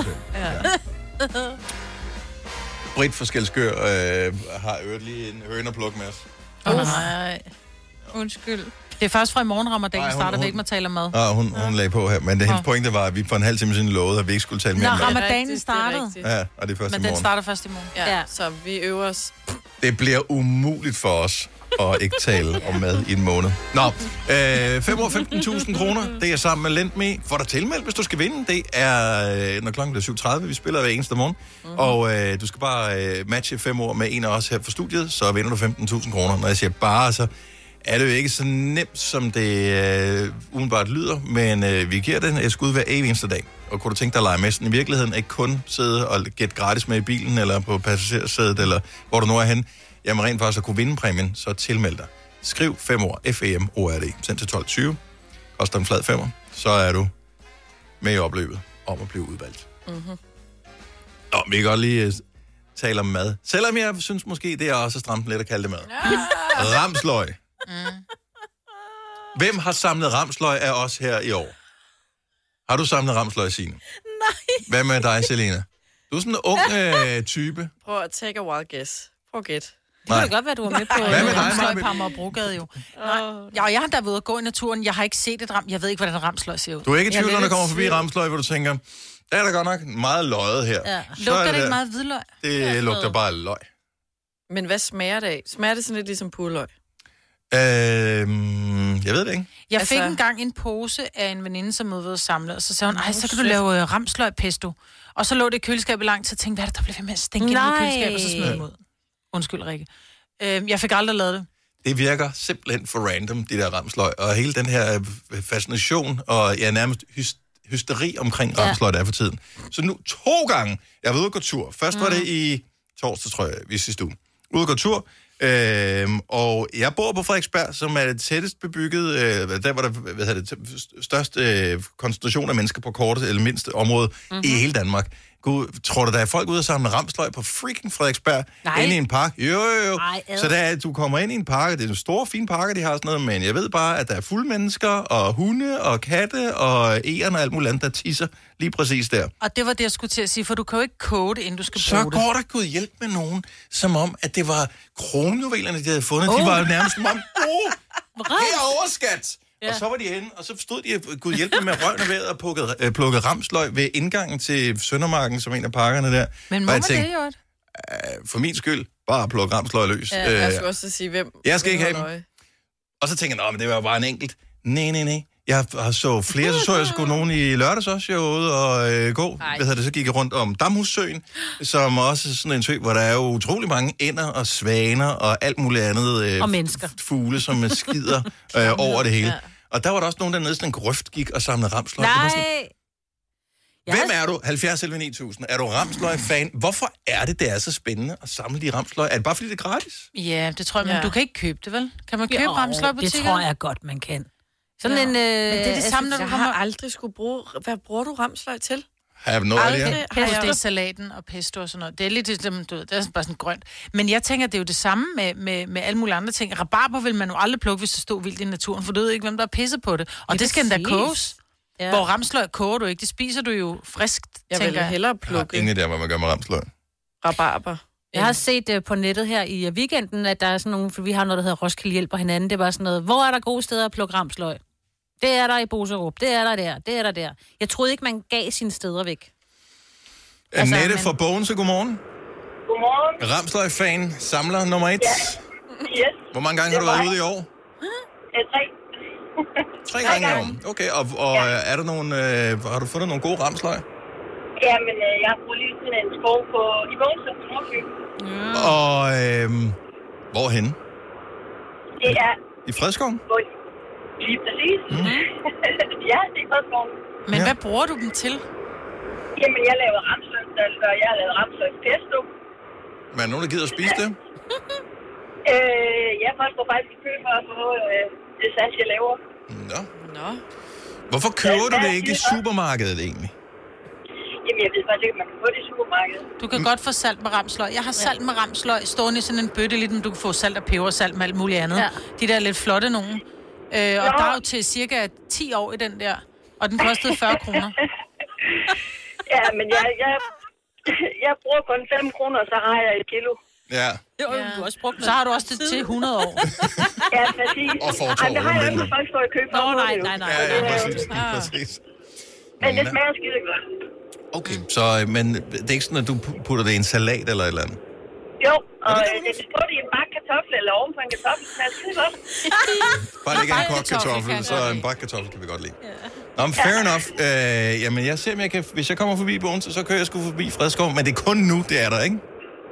Britt fra Skelskør har øvet lige en høne at plukke med os. Nej. Undskyld. Det er først fra i morgen, Ramadan starter, vi ikke må tale om mad. Ja, hun lagde på her. Men hendes pointe var, at vi for en halv time siden lovede, at vi ikke skulle tale mere om mad. Ramadanen startede. Ja, og det er først i morgen. Men den starter først i morgen. Ja, så vi øver os. Det bliver umuligt for os og ikke tale om mad i en måned. Nå, 5 år 15.000 kroner. Det er sammen med LendMe. Får dig tilmeldt, hvis du skal vinde. Det er, når klokken bliver 7.30. Vi spiller hver eneste morgen. Og du skal bare matche 5 år med en af os her på studiet, så vinder du 15.000 kroner. Når jeg siger bare, så er det jo ikke så nemt, som det umiddelbart lyder, men vi giver den et skud hver eneste dag. Og kunne du tænke dig at lege med sådan i virkeligheden, ikke kun sidde og gætte gratis med i bilen, eller på passagersædet, eller hvor du nu er hen, jamen rent faktisk at kunne vinde præmien, så tilmeld dig. Skriv 5 år, FEMORD, send til 12.20, koster en flad 5'er, så er du med i opløbet om at blive udvalgt. Nå, vi kan godt lige tale om mad. Selvom jeg synes måske, det er også stramt lidt at kalde det mad. Ramsløg. Hvem har samlet ramsløg af os her i år? Har du samlet ramsløg, Signe? Nej. Hvad med dig, Selina? Du er sådan en ung type. Prøv at take a wild guess. Prøv at gætte. Det kan godt være, du var med på ramsløg på Amagerbrogade jo. Ja, jeg har da været ude at gå i naturen. Jeg har ikke set et jeg ved ikke, hvordan ramsløg ser ud. Du er ikke i tvivl, når der kommer forbi ramsløg, hvor du tænker, der er der godt nok meget løget her. Ja. Lugter det ikke meget hvidløg? Det lugter bare løg. Men hvad smager det af? Smager det sådan lidt ligesom purløg? Jeg ved det ikke. Jeg fik engang en pose af en veninde, som var ved at samle, og så sagde hun, så kan du lave ramsløg pesto. Og så lå det i køleskabet langt, så tænkte jeg, hvad er det, der blev ved med at stinke ind i køleskabet, og så smed jeg ud. Undskyld, Rikke. Jeg fik aldrig lavet det. Det virker simpelthen for random, de der ramsløg, og hele den her fascination, og nærmest hysteri omkring ramsløg, der er for tiden. Så nu 2 gange, jeg var ude at gå tur. Først var det i torsdag, tror jeg, vi sidste uge. Ude at gå tur. Og jeg bor på Frederiksberg, som er det tættest bebygget, der var der største koncentration af mennesker på kortet, eller mindste område i hele Danmark. Gud, tror du, der er folk ude og samle ramsløg på freaking Frederiksberg? Inde i en park? Jo. Så du kommer ind i en park, det er en stor, fin park, de har sådan noget, men jeg ved bare, at der er fulde mennesker, og hunde, og katte, og egern og alt muligt andet, der tisser lige præcis der. Og det var det, jeg skulle til at sige, for du kan jo ikke koge det, inden du skal bruge det. Så går der Gud hjælp med nogen, som om, at det var kronjuvelerne, de havde fundet. De var jo nærmest som om, herovre, skat! Ja. Og så var de henne, og så stod de Gud hjælp med røven og vejret og plukkede ramsløg ved indgangen til Søndermarken, som en af parkerne der. Men må man det jo? For min skyld, bare plukke ramsløg løs. Ja, jeg skulle også sige, hvem... Jeg skal ikke have dem. Og så tænker jeg, men det var bare en enkelt. Nej. Jeg har så flere, så jeg sgu nogen i lørdags også, jeg var ude og gå. Så gik jeg rundt om Damhussøen, som også er sådan en sø, hvor der er jo utrolig mange ænder og svaner og alt muligt andet. Og mennesker. Fugle, som skider over det hele. Ja. Og der var der også nogen dernede, sådan en grøft gik og samlede ramsløg. Nej! Hvem er du? 70-9000. Er du ramsløg-fan? Hvorfor er det er så spændende at samle de ramsløg? Er det bare fordi, det er gratis? Ja, det tror jeg, men du kan ikke købe det, vel? Kan man købe ramsløgbutikker? Det tror jeg godt, man kan. Sådan en... Men det er det samme, når du kommer... Jeg har aldrig skulle bruge... Hvad bruger du ramsløg til? Det er salaten og pesto og sådan noget. Det er lidt det er bare sådan grønt. Men jeg tænker, det er jo det samme med alle mulige andre ting. Rabarber vil man jo aldrig plukke, hvis det stod vildt i naturen, for du ved ikke, hvem der er pisset på det. Og det skal endda koges. Ja. Hvor ramsløg koger du ikke. Det spiser du jo friskt, jeg vil hellere plukke. Jeg har ingen idé, hvad man gør med ramsløg. Rabarber. Jeg har set på nettet her i weekenden, at der er sådan nogle, for vi har noget, der hedder Roskilde Hjælper hinanden. Det var sådan noget, hvor er der gode steder at plukke ramsløg? Det er der i Boserup, det er der der, det er der der. Jeg troede ikke, man gav sine steder væk. Annette fra Bogense, godmorgen. Godmorgen. Ramsløg-fan, samler nummer 1. Ja. Yes. Hvor mange gange har du været ude i år? 3. 3 gange i år. Okay, og er der nogle, har du fundet nogle gode ramsløg? Ja, men jeg har brugt lige sådan en skov i Bogense på Nordfyn. Og hvorhenne? Det er... I Fredskoven? Lige præcis. Ja, det er Fredskoven. Men hvad bruger du dem til? Jamen, jeg laver ramsløgsalter, og jeg har lavet ramsløgspesto. Men er nogen, der gider at spise det? Ja, folk går faktisk i kø for at få det sats, jeg laver. Nå. Hvorfor køber du det ikke i supermarkedet egentlig? Jamen, jeg ved faktisk ikke, man kan få det i supermarkedet. Du kan godt få salt med ramsløg. Jeg har salt med ramsløg stående i sådan en bøtte, lidt, du kan få salt og pebersalt med alt muligt andet. Ja. De der lidt flotte nogen. Og der er jo til cirka 10 år i den der, og den kostede 40 kroner. Ja, men jeg bruger kun 5 kroner, så har jeg 1 kilo. Ja. Du også brugt så har du også det til 100 år. Ja, præcis. Og fortår. Det har jeg ikke, når folk står i kø for. Nej. Ja, præcis. Men det smager skide godt. Okay, så men det er ikke sådan, at du putter det i en salat eller et eller andet? Jo, og det er på det i en bakke kartoffel eller oven på en kartoffel, smager skide godt. Bare ikke en kogt kartoffel, så en bagt kartoffel kan vi godt lide. Nå, fair enough. Jamen, jeg ser, om jeg kan... Hvis jeg kommer forbi Bogense, så kører jeg sgu forbi Fredskov. Men det er kun nu, det er der, ikke?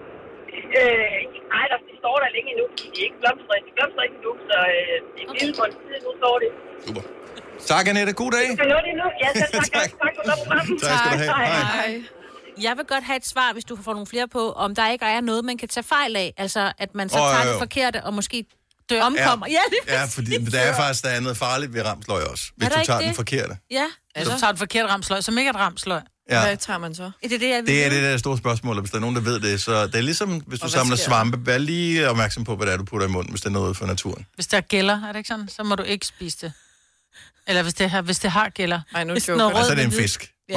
Nej, de står der længe endnu, fordi de er ikke blomstret. De blomstrer ikke endnu, så det er lille på en tid, nu står det. Super. Tak, Annette. God dag. Ja, tak. Tak for programmet. Tak skal du have. Hej. Jeg vil godt have et svar, hvis du får nogle flere på, om der ikke er noget, man kan tage fejl af. Altså, at man så tager det forkerte og måske omkommer. Ja, fordi der er faktisk noget farligt ved ramsløg også, hvis du tager den forkerte. Ja, hvis du tager den forkerte ramsløg, som ikke er et ramsløg. Ja. Hvad tager man så? Det er det der store spørgsmål, og hvis der er nogen, der ved det. Så det er ligesom, hvis du samler svampe, vær lige opmærksom på, hvad det er, du putter i munden, hvis det er noget for naturen. Hvis der er gælder, er det ikke sådan, så må du ikke spise det. Eller hvis det har gælder. Nej, nu så er det en fisk. Ja.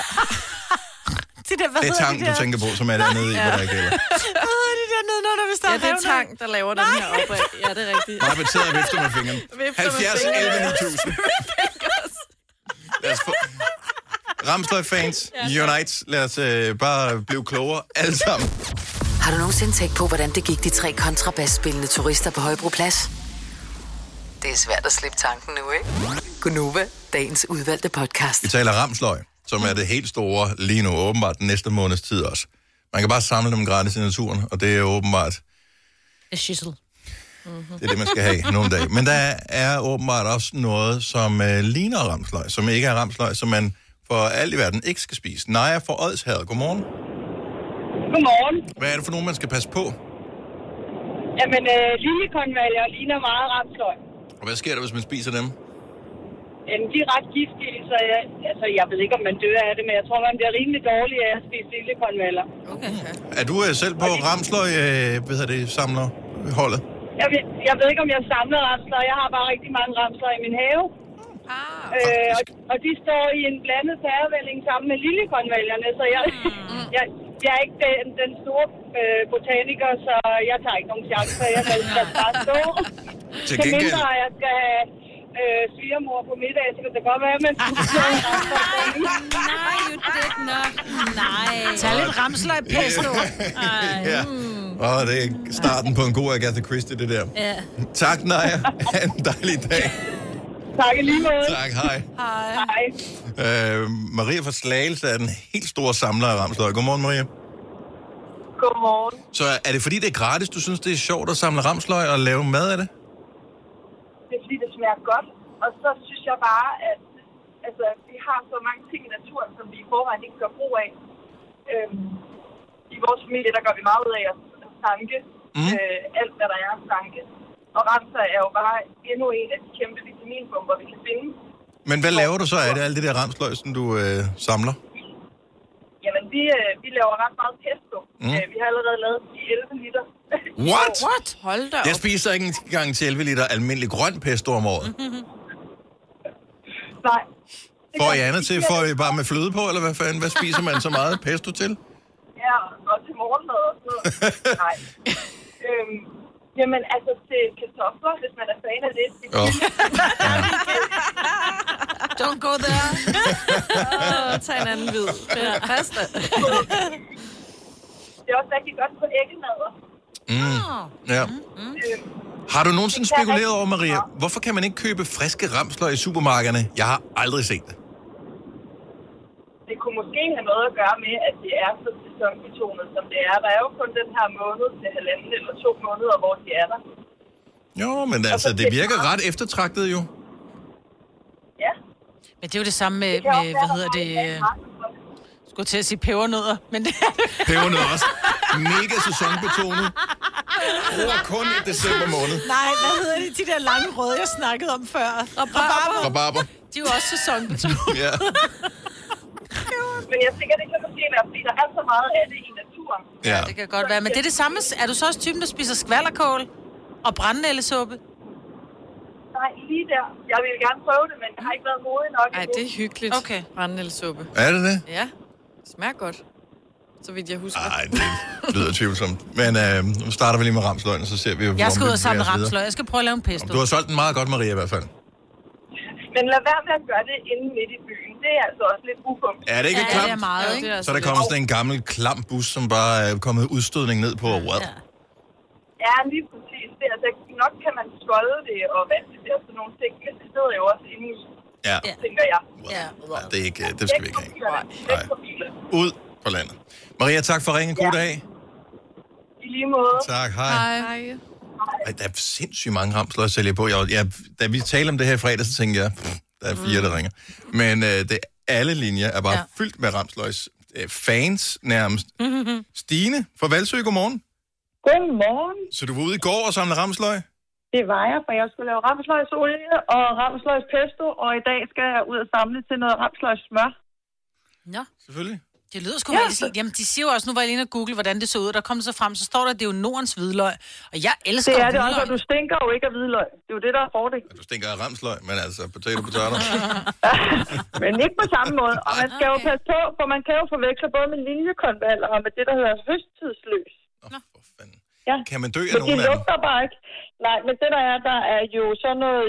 Det er tang, du tænker på, som er dernede i, hvor der er gælder. Det der nede, når der vil starte det er tang, der laver den her opad. Ja, det er rigtigt. Bare betæder og vifter med fingeren. 70, 11, 9000. Lad os få... Ramsløg-fans, unite. Lad os bare blive klogere alle sammen. Har du nogensinde tænkt på, hvordan det gik de 3 kontrabasspillende turister på Højbroplads? Det er svært at slippe tanken nu, ikke? Gunova, dagens udvalgte podcast. Vi taler ramsløg, som er det helt store lige nu, åbenbart den næste måneds tid også. Man kan bare samle dem gratis i naturen, og det er åbenbart... Det schissel. Det er det, man skal have nogle dage. Men der er åbenbart også noget, som ligner ramsløg, som ikke er ramsløg, som man for alt i verden ikke skal spise. Naja fra Odsherred, godmorgen. Godmorgen. Hvad er det for nogen, man skal passe på? Jamen, liljekonvaljer ligner meget ramsløg. Og hvad sker der, hvis man spiser dem? Jamen, de er ret giftige, så jeg ved ikke, om man dør af det, men jeg tror, man bliver rimelig dårlig af at spise liljekonvaljer. Okay. Er du selv på ramsløg, samlerholdet? Jeg ved ikke, om jeg samler ramsløg. Jeg har bare rigtig mange ramsløg i min have. Og de står i en blandet pærevælling sammen med liljekonvaljerne, så jeg er ikke den store botaniker, så jeg tager ikke nogen chancer. Jeg skal bare stå. Til mindre, jeg skal have svigermor på middag, så kan det godt være, men... Nej, you did not. Nej. Tag lidt ramsløg-pesto. Det er starten på en god Agatha Christie, det der. Ja. Tak, Naja. Ha' en dejlig dag. Tak i lige måde. Tak, hej. Hej. Maria fra Slagelse er den helt store samler af ramsløg. Godmorgen, Maria. Godmorgen. Så er det fordi, det er gratis, du synes, det er sjovt at samle ramsløg og lave mad af det? Det er fordi, det smager godt. Og så synes jeg bare, at vi har så mange ting i naturen, som vi i forvejen ikke gør brug af. I vores familie, der gør vi meget ud af at sanke. Alt, hvad der er at sanke. Og ramsløg er jo bare endnu en af de kæmpe vitaminbomber, vi kan finde. Men hvad laver du så af det, alle det der ramsløg, som du samler? Jamen, vi laver ret meget pesto. Vi har allerede lavet 11 liter. What? Hold da op. Jeg spiser ikke engang til 11 liter almindelig grøn pesto om året. Nej. Får I andet til? Får I bare med fløde på, eller hvad fanden? Hvad spiser man så meget pesto til? Ja, og til morgenmad og sådan noget. Nej. Jamen, til kartofler, hvis man er fan af det. Don't go there. Tag en anden hvid. Pasta. Det er også rigtig godt på æggemadder. Ja. Har du nogensinde spekuleret over, Maria, hvorfor kan man ikke købe friske ramsløg i supermarkederne? Jeg har aldrig set det. Det kunne måske have noget at gøre med, at det er så sæsonbetonet, som det er. Der er jo kun den her måned til 1,5 eller 2 måneder, hvor de er der. Jo, men det virker ret eftertragtet jo. Ja. Men det er jo det samme med hvad hedder det... Skulle til at sige pebernødder, men det er det. Pebernødder også. Mega sæsonbetonet. Bruger kun i december måned. Nej, hvad hedder de der lange røde, jeg snakkede om før? Rabarber. De er jo også sæsonbetonet. Ja. Men jeg tænker, det kan måske være, fordi der er så meget af det i naturen. Ja, det kan godt være. Men det er det samme. Er du så også typen, der spiser skvallerkål og brændenældesuppe? Nej, lige der. Jeg vil gerne prøve det, men jeg har ikke været modig nok. Nej, det er hyggeligt. Okay. Brændenældesuppe. Er det det? Ja. Smager godt. Så vidt jeg husker. Nej, det lyder tvivlsomt. Men nu starter vi lige med ramsløgene, så ser vi jo, jeg skal ud og samle ramsløg. Jeg skal prøve at lave en pesto. Du har solgt den meget godt, Maria, i hvert fald. Men lad være med at gøre det inde midt i byen. Det er altså også lidt ufumt. Er det ikke klamt? Det er meget, ikke? Så der kommer sådan en gammel klam bus, som bare er kommet udstødning ned på rød. Ja, lige præcis. Det, altså, nok kan man skolde det og vaske det og sådan nogle ting, men det sidder jo også inde i, tænker jeg. Ja. Det er ikke, det skal vi ikke have. Nej. Ud på landet. Maria, tak for ringen. God dag. I lige måde. Tak, hej. Ej, der er sindssygt mange ramsløg på. Da vi talte om det her i fredag, så tænkte jeg, der er 4, der ringer. Men alle linjer er bare fyldt med ramsløgs fans nærmest. Stine fra Valsø, godmorgen. Godmorgen. Så du var ude i går og samle ramsløg? Det var jeg, for jeg skulle lave ramsløgsolie og ramsløgspesto, og i dag skal jeg ud og samle til noget ramsløgssmør. Nå. Selvfølgelig. Det lyder sgu meget sådan. Jamen, de siger jo også, nu var jeg lige inde og google, hvordan det så ud, og der kom så frem, så står der, at det er jo Nordens hvidløg. Og jeg elsker hvidløg. Det er det også, og du stinker jo ikke af hvidløg. Det er jo det, der er fordelen. Du stinker af ramsløg, men altså potato. Men ikke på samme måde. Og man skal jo passe på, for man kan jo forveksle både med liljekonvaller og med det, der hedder høsttidsløs. Nå, for fanden. Ja. Kan man dø af nogen af dem? De lugter bare ikke. Nej, men det der er jo sådan noget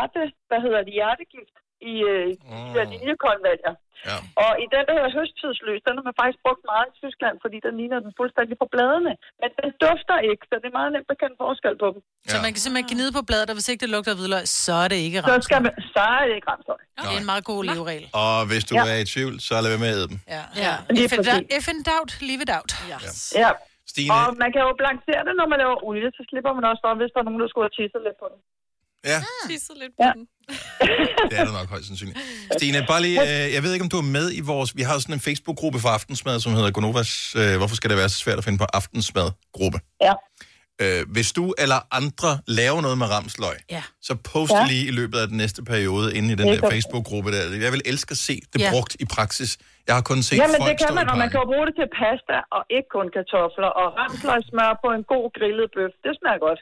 hjertegift i de der liljekonvaller. Ja. Og i den, der hedder høsttidsløs, den har man faktisk brugt meget i Tyskland, fordi den ligner den fuldstændig på bladene. Men den dufter ikke, så det er meget nemt at kende forskel på dem. Ja. Så man kan simpelthen gnide på bladet, og hvis ikke det lugter af hvidløg, så er det ikke ramsløg. Så er det ikke ramsløg. Okay. Det er en meget god leveregel. Og hvis du er i tvivl, så lad være med at æde dem. Ja. If in doubt, leave it out. Ja. Stine. Og man kan jo blancere det, når man laver olie, så slipper man også for, hvis der er nogen, der skulle have tisset lidt på den. Ja. Tisset lidt på den. Det er der nok højst sandsynligt. Stine, bare lige, jeg ved ikke, om du er med i vores... Vi har sådan en Facebook-gruppe for aftensmad, som hedder Gonovas... Hvorfor skal det være så svært at finde på aftensmad-gruppe? Ja. Hvis du eller andre laver noget med ramsløg, så post lige i løbet af den næste periode inde i den der Facebook-gruppe der. Jeg vil elske at se det brugt i praksis. Jeg har kun set folk det kan man, og man kan jo bruge det til pasta, og ikke kun kartofler, og ramsløgsmør på en god grillet bøf. Det smager godt.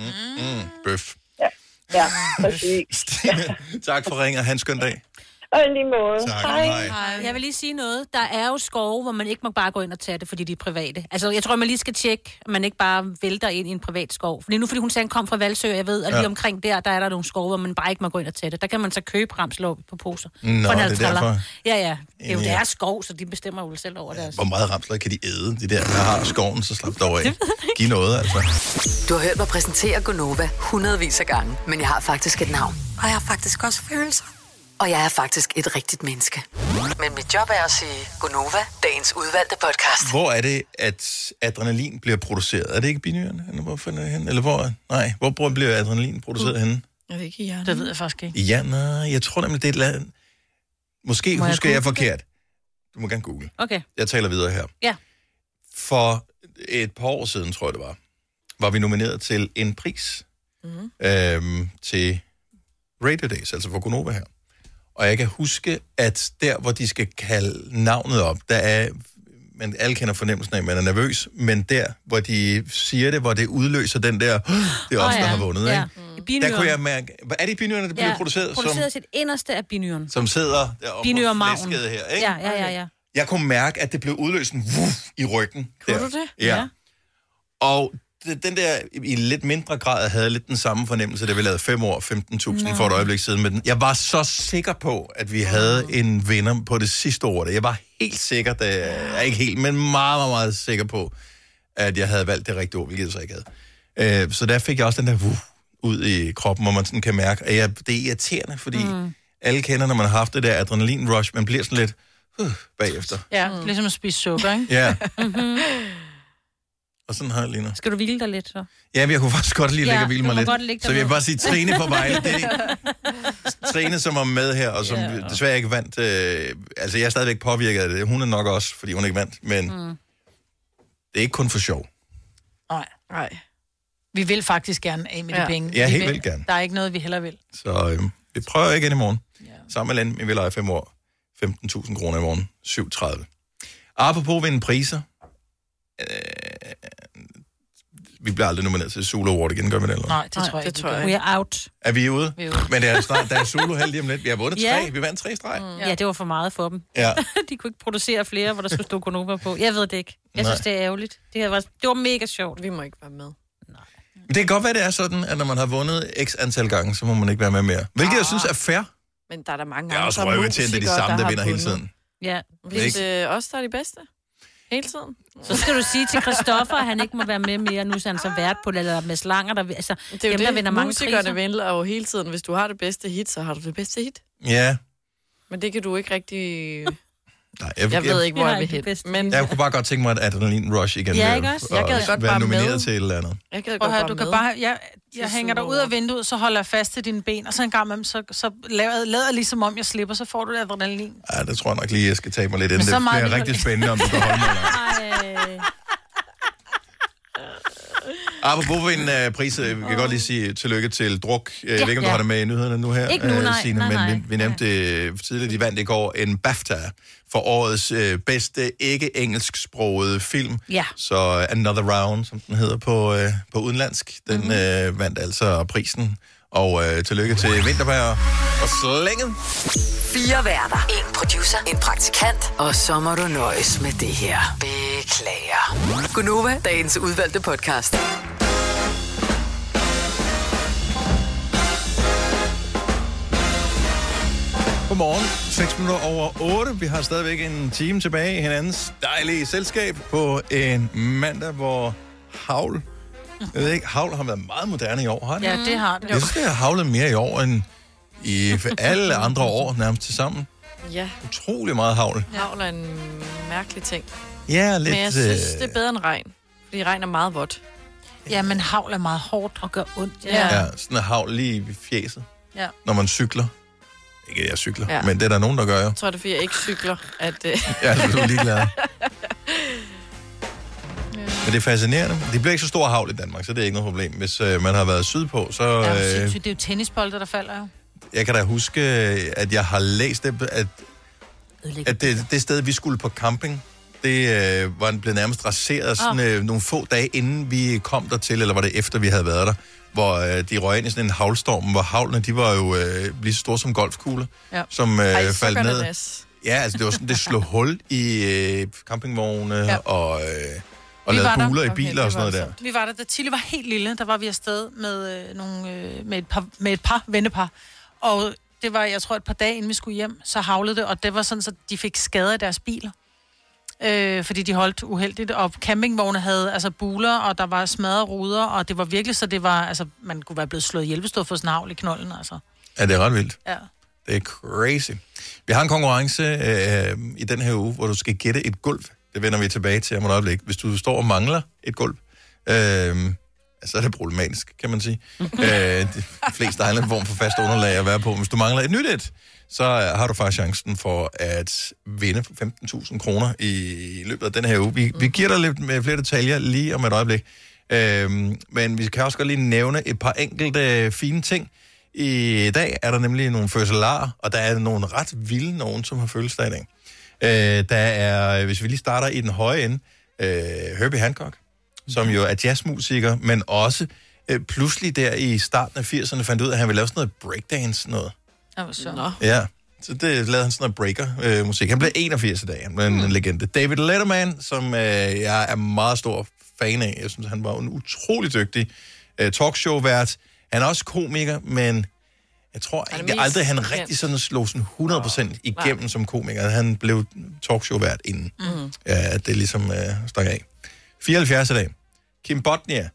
Bøf. Ja, præcis. Tak for ringen, og have en skøn dag. Og i lige måde. Tak, hej. Jeg vil lige sige noget. Der er jo skove, hvor man ikke må bare gå ind og tage det, fordi de er private. Altså, jeg tror, man lige skal tjekke, at man ikke bare vælter ind i en privat skov. Fordi nu, fordi hun sagde, han kom fra Valsø, jeg ved, at lige omkring der er der nogle skove, hvor man bare ikke må gå ind og tage det. Der kan man så købe ramsløg på poser. Nå, det er derfor. Ja. Det er jo deres skov, så de bestemmer jo selv over deres. Hvor meget ramsløg kan de æde? De der har skoven, så slap det over af. Giv noget, altså. Du har hørt mig præsentere Gonova hundredvis af gange, men jeg har faktisk et navn. Og jeg har faktisk også følelser. Og jeg er faktisk et rigtigt menneske. Men mit job er at sige Gonova, dagens udvalgte podcast. Hvor er det, at adrenalin bliver produceret? Er det ikke binyrerne? Eller hvor finder jeg hen? Eller hvor bliver adrenalin produceret henne? Er det ikke i hjernen? Det ved jeg faktisk ikke. Ja, nej, jeg tror nemlig, det er et land. Måske husker jeg forkert. Du må gerne google. Okay. Jeg taler videre her. Ja. For et par år siden, tror jeg det var vi nomineret til en pris til Radio Days, altså for Gonova her. Og jeg kan huske, at der, hvor de skal kalde navnet op, der er, men alle kender fornemmelsen af, at man er nervøs, men der, hvor de siger det, hvor det udløser den der, det er os, der har vundet, ikke? Der kunne jeg mærke, er det binyrerne, der bliver produceret? Produceret til det inderste af binyren. Som sidder deroppe på flæsket her, ikke? Ja. Jeg kunne mærke, at det blev udløst i ryggen. Kunne du det? Ja. Og den der i lidt mindre grad havde lidt den samme fornemmelse, da vi lavede 5 år, 15.000 for et øjeblik siden med den. Jeg var så sikker på, at vi havde en vinder på det sidste år. Jeg var helt sikker, ikke helt, men meget, meget, meget sikker på, at jeg havde valgt det rigtige ord, hvilket jeg så ikke havde. Så der fik jeg også den der ud i kroppen, hvor man sådan kan mærke, at det er irriterende, fordi alle kender, når man har haft det der adrenalin-rush, man bliver sådan lidt bagefter. Ja, ligesom at spise sukker, ikke? Ja. Og sådan har jeg lige nu. Skal du hvile dig lidt, så? Ja, men jeg kunne faktisk godt lige ligge og hvile mig lidt. Så jeg vil bare sige, Trine på Vejle, det er Trine, som er med her, og som desværre ikke vandt. Altså, jeg er stadigvæk påvirket af det. Hun er nok også, fordi hun ikke vandt, men det er ikke kun for sjov. Nej. Vi vil faktisk gerne af med de penge. Ja, helt vildt gerne. Der er ikke noget, vi heller vil. Så vi prøver igen i morgen. Sammen med Len, vi vil lege 5 år. 15.000 kroner i morgen. 7.30. Apropos vinde priser. Vi bliver aldrig nomineret til Zulu Award igen, gør vi det? Eller? Nej, det tror jeg ikke. We are out. Er vi ude? Men det er snart, der er Zulu heldig om lidt. Vi har vundet 3. Vi vandt 3 streg. Ja, det var for meget for dem. Ja. De kunne ikke producere flere, hvor der skulle stå Gonova på. Jeg ved det ikke. Jeg synes, det er ærgerligt. Det var mega sjovt. Vi må ikke være med. Det kan godt være, det er sådan, at når man har vundet x antal gange, så må man ikke være med mere. Hvilket jeg synes er fair. Men der er der mange andre musikere, der er de samme, der vinder hele tiden. Ja. Hvis os, der er de bedste. Hele tiden. Så skal du sige til Christoffer, at han ikke må være med mere, nu så han så vært på det, eller med slanger, der, altså, det er jo dem, der vinder mange musikerne vinder jo hele tiden. Hvis du har det bedste hit, så har du det bedste hit. Ja. Men det kan du ikke rigtig... Nej, jeg ved ikke, hvor jeg vil hen. Men... Jeg kunne bare godt tænke mig et adrenalin rush igen. Ja, ikke også? Jeg gad godt være bare nomineret med. til et eller andet. Jeg gad godt bare med. Jeg hænger dig ud af vinduet, så holder jeg fast til dine ben, og så en gang med dem, så lader ligesom om jeg slipper, så får du det adrenalin. Ja, det tror jeg nok lige, jeg skal tage mig lidt ind. Det bliver rigtig spændende, om du kan holde mig. Apropos en pris, vi kan godt lige sige tillykke til Druk. Jeg ved ikke, om du har det med i nyhederne nu her, ikke nu, Signe, men vi nævnte tidligere, de vandt i går en BAFTA for årets bedste ikke-engelsksprogede film. Ja. Så Another Round, som den hedder på udenlandsk, den vandt altså prisen. Og tillykke til Vinterberg og Slænget. 4 værter, 1 producer, 1 praktikant, og så må du nøjes med det her. Beklager. Gunova, dagens udvalgte podcast. Godmorgen. 6 minutter over 8. Vi har stadigvæk en time tilbage i hinandens dejlige selskab på en mandag, hvor havl... Jeg ved ikke, havl har været meget moderne i år, har det? Ja, det har det. Jeg synes, det har havlet mere i år end i alle andre år nærmest til sammen. Ja. Utrolig meget havl. Havl er en mærkelig ting. Ja, lidt... Men jeg synes, det er bedre end regn. Fordi regn er meget vådt. Ja, men havl er meget hårdt og gør ondt. Ja, sådan en havl lige i fjeset, når man cykler. Ikke at jeg cykler, men det er der nogen, der gør jo. Jeg tror, det er, fordi jeg ikke cykler, at... Ja, så du er ligeglad. Men det er fascinerende. Det bliver ikke så stor havl i Danmark, så det er ikke noget problem. Hvis man har været sydpå, så... det er jo tennisbolde, der falder jo. Jeg kan da huske, at jeg har læst det, at det sted, vi skulle på camping, det blev nærmest raseret sådan, nogle få dage, inden vi kom dertil, eller var det efter, vi havde været der, hvor de røg ind i sådan en havlstorm, hvor havlene, de var jo lige så store som golfkugler, som faldt ned. Ja, altså det var sådan, det slog hul i campingvogne og lavede buler i biler og sådan noget der. Vi var der, da Tilly var helt lille, der var vi afsted med et par vennepar. Og det var, jeg tror, et par dage, inden vi skulle hjem, så havlede det, og det var sådan, så de fik skader i deres biler. Fordi de holdt uheldigt, og campingvogne havde altså buler, og der var smadrede ruder, og det var virkelig, så det var, altså, man kunne være blevet slået ihjel, stået for sådan en havl i knolden, altså. Ja, det er ret vildt. Ja. Det er crazy. Vi har en konkurrence i den her uge, hvor du skal gætte et gulv. Det vender vi tilbage til om et øjeblik. Hvis du står og mangler et gulv, så er det problematisk, kan man sige. De fleste har en form for fast underlag at være på. Hvis du mangler et nyt et, så har du faktisk chancen for at vinde 15.000 kroner i løbet af den her uge. Vi giver dig lidt med flere detaljer lige om et øjeblik. Men vi kan også godt lige nævne et par enkelte fine ting. I dag er der nemlig nogle fødselarer, og der er nogle ret vilde nogen, som har fødselsdag i dag. Der er, hvis vi lige starter i den høje ende, Herbie Hancock, som jo er jazzmusiker, men også pludselig der i starten af 80'erne fandt ud af, at han ville lave sådan noget breakdance noget. Ja, så det lavede han sådan noget breaker-musik. Han blev 81 i dag, han blev en legende. David Letterman, som jeg er meget stor fan af. Jeg synes, han var en utrolig dygtig talkshow-vært. Han er også komiker, men jeg tror egentlig aldrig, han rigtig sådan slog sådan 100% igennem som komiker. Han blev talkshow-vært inden. Ja, det ligesom stak af. 74 i dag. Kim Bodnia,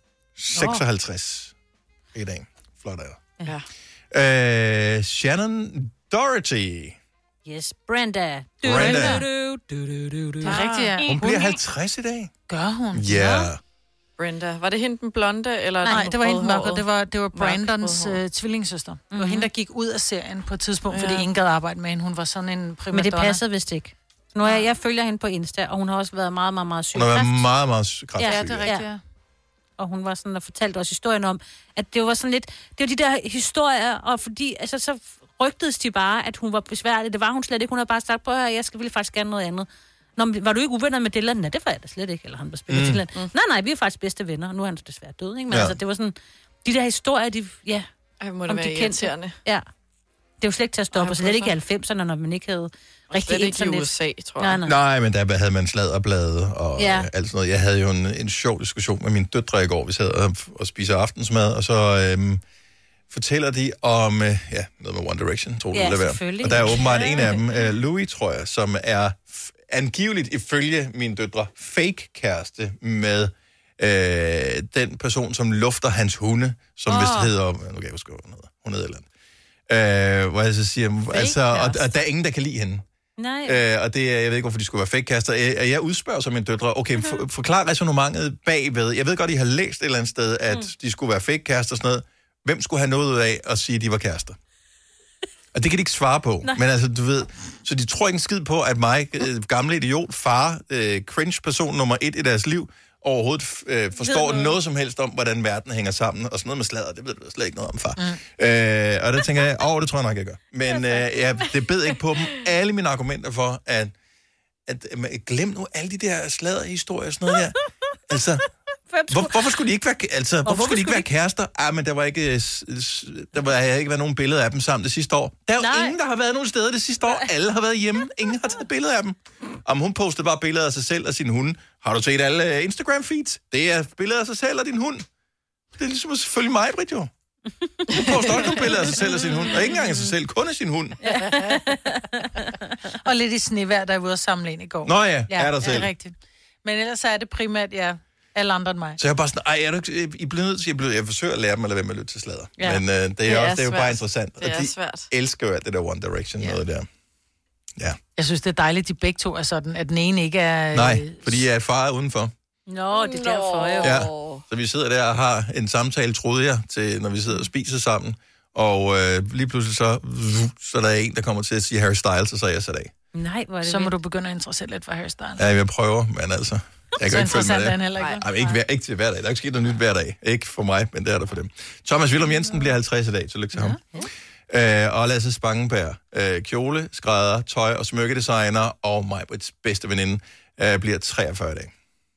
56 i dag. Flot af dig. Ja. Shannon Doherty. Yes, Brenda. Det er rigtigt, ja. Hun bliver 50 i dag. Gør hun? Ja. Brenda. Var det hende den blonde? Eller Nej, det var hende den mørke. Det var Brandons tvillingssøster. Det var hende, der gik ud af serien på et tidspunkt, fordi ingen gad arbejde med hende. Hun var sådan en primadonna. Men det passede vist ikke. Nu jeg følger hende på Insta, og hun har også været meget, meget, meget syg. Hun har været meget, meget kraftig. Ja, det er rigtigt, ja. Og hun var sådan og fortalte også historien om, at det var sådan lidt... Det var de der historier, og fordi... Altså, så rygtedes de bare, at hun var besværlig. Det var hun slet ikke. Hun havde bare sagt, prøv at jeg ville faktisk gerne noget andet. Nå, var du ikke uvenner med Dylan? Nej, det var jeg da slet ikke. Eller han var spillet til Dylan. Nej, vi er faktisk bedste venner, og nu er han desværre død, ikke? Men altså, det var sådan... De der historier, de... Ja. Ej, må det være irriterende. Ja. Det er jo slet ikke til at stoppe, og slet ikke i 90'erne, når man ikke havde rigtig internet. Ikke i USA, tror jeg. Nej, men der havde man sladderblade og alt sådan noget. Jeg havde jo en sjov diskussion med mine døtre i går. Vi sad og spiser aftensmad, og så fortæller de om noget med One Direction, tror du det være. Og der er åbenbart en af dem, Louis, tror jeg, som er angiveligt ifølge mine døtre fake kæreste med den person, som lufter hans hunde, som vist hedder, nu kan jeg huske, hvad hun hedder et eller andet. Hvor jeg så siger, altså, og der er ingen, der kan lide hende. Nej. Og det er, jeg ved ikke, hvorfor de skulle være fake-kaster. Jeg udspørger som mine døtre, okay, forklar resonemanget bagved. Jeg ved godt, I har læst et eller andet sted, at de skulle være fake-kaster og sådan noget. Hvem skulle have noget ud af at sige, at de var kærester? Og det kan de ikke svare på. Nej. Men altså, du ved, så de tror ikke en skid på, at mig, gamle idiot, far, cringe-person nummer 1 i deres liv, overhovedet forstår noget som helst om, hvordan verden hænger sammen, og sådan noget med sladder, det ved du slet ikke noget om, far. Og der tænker jeg, det tror jeg nok, jeg gør. Men det bed ikke på dem. Alle mine argumenter for, at glem nu alle de der sladderhistorier og sådan noget her. Altså, hvorfor skulle de ikke være, hvorfor skulle de ikke være kærester? Men der har ikke været nogen billeder af dem sammen det sidste år. Der er jo ingen, der har været nogen steder det sidste år. Alle har været hjemme. Ingen har taget billeder af dem. Hun postede bare billeder af sig selv og sin hund. Har du set alle Instagram-feeds? Det er billeder af sig selv og din hund. Det er ligesom selvfølgelig mig, Britt, jo. Hun poster også nogle billeder af sig selv og sin hund. Og ikke engang af sig selv, kun af sin hund. Og lidt i snevejr, der er ude at samle ind i går. Nå ja, er der selv. Det er rigtigt. Men ellers er det primært, alle andre end mig. Så jeg er bare sådan, er du ikke, I bliver nødt til, jeg forsøger at lære dem at lade være med at lytte til sladder. Ja. Men det er jo bare interessant. Det er svært. Og de elsker jo det der One Direction noget der. Ja. Jeg synes, det er dejligt, de begge to er sådan, at den ene ikke er... Nej, fordi jeg er far udenfor. Nå, det er derfor, jo. Ja, så vi sidder der og har en samtale, troede jeg, til, når vi sidder og spiser sammen. Og lige pludselig så er der en, der kommer til at sige Harry Styles, og så er jeg sat af. Nej, hvor er det så må du begynde at interessere lidt for Harry Styles. Ja, jeg prøver, men altså... Jeg kan ikke følge med det. Ikke til hver dag. Der er ikke sket noget nyt hver dag. Ikke for mig, men det er der for dem. Thomas Willum Jensen bliver 50 i dag. Tillykke til ham. Og Lasse Spangenberg, kjole, skrædder, tøj og smykkedesigner, og Majbrits bedste veninde, bliver 43 i dag.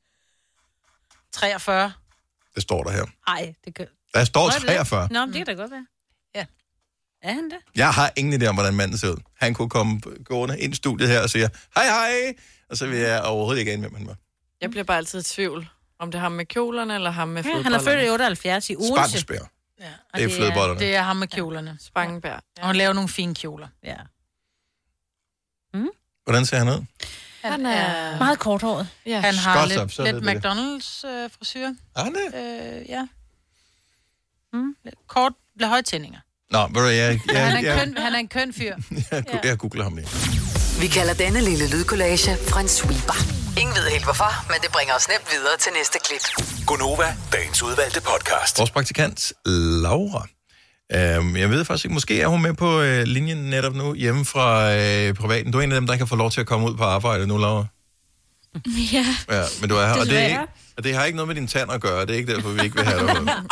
43? Det står der her. Ej, det gør... Der står 43. Nå, det kan da godt være. Ja. Er han det? Jeg har ingen idé om, hvordan manden ser ud. Han kunne komme gående ind i studiet her og sige, hej, og så vil jeg overhovedet ikke ane, hvem han var. Jeg bliver bare altid i tvivl, om det er ham med kjolerne, eller ham med flødebollerne. Han er født i 78 i Odense. Spangenberg. Ja. Det er flødebollerne. Det er ham med kjolerne. Spangenberg. Og han laver nogle fine kjoler. Ja. Hvordan ser han ud? Han er meget korthåret. Ja. Han har lidt McDonald's frisyr. Er han det? Ja. Lidt kort, lidt høje tændinger. Nå, ved du, han er en køn fyr. Jeg googler ham lige. Vi kalder denne lille lydkollage en sweeper. Ingen ved helt hvorfor, men det bringer os nemt videre til næste klip. Gonova, dagens udvalgte podcast. Vores praktikant, Laura. Jeg ved faktisk ikke, måske er hun med på linjen netop nu, hjemme fra privaten. Du er en af dem, der ikke har fået lov til at komme ud på arbejde nu, Laura. Ja. Ja, men du er her, og det har ikke noget med din tand at gøre. Det er ikke derfor, vi ikke vil have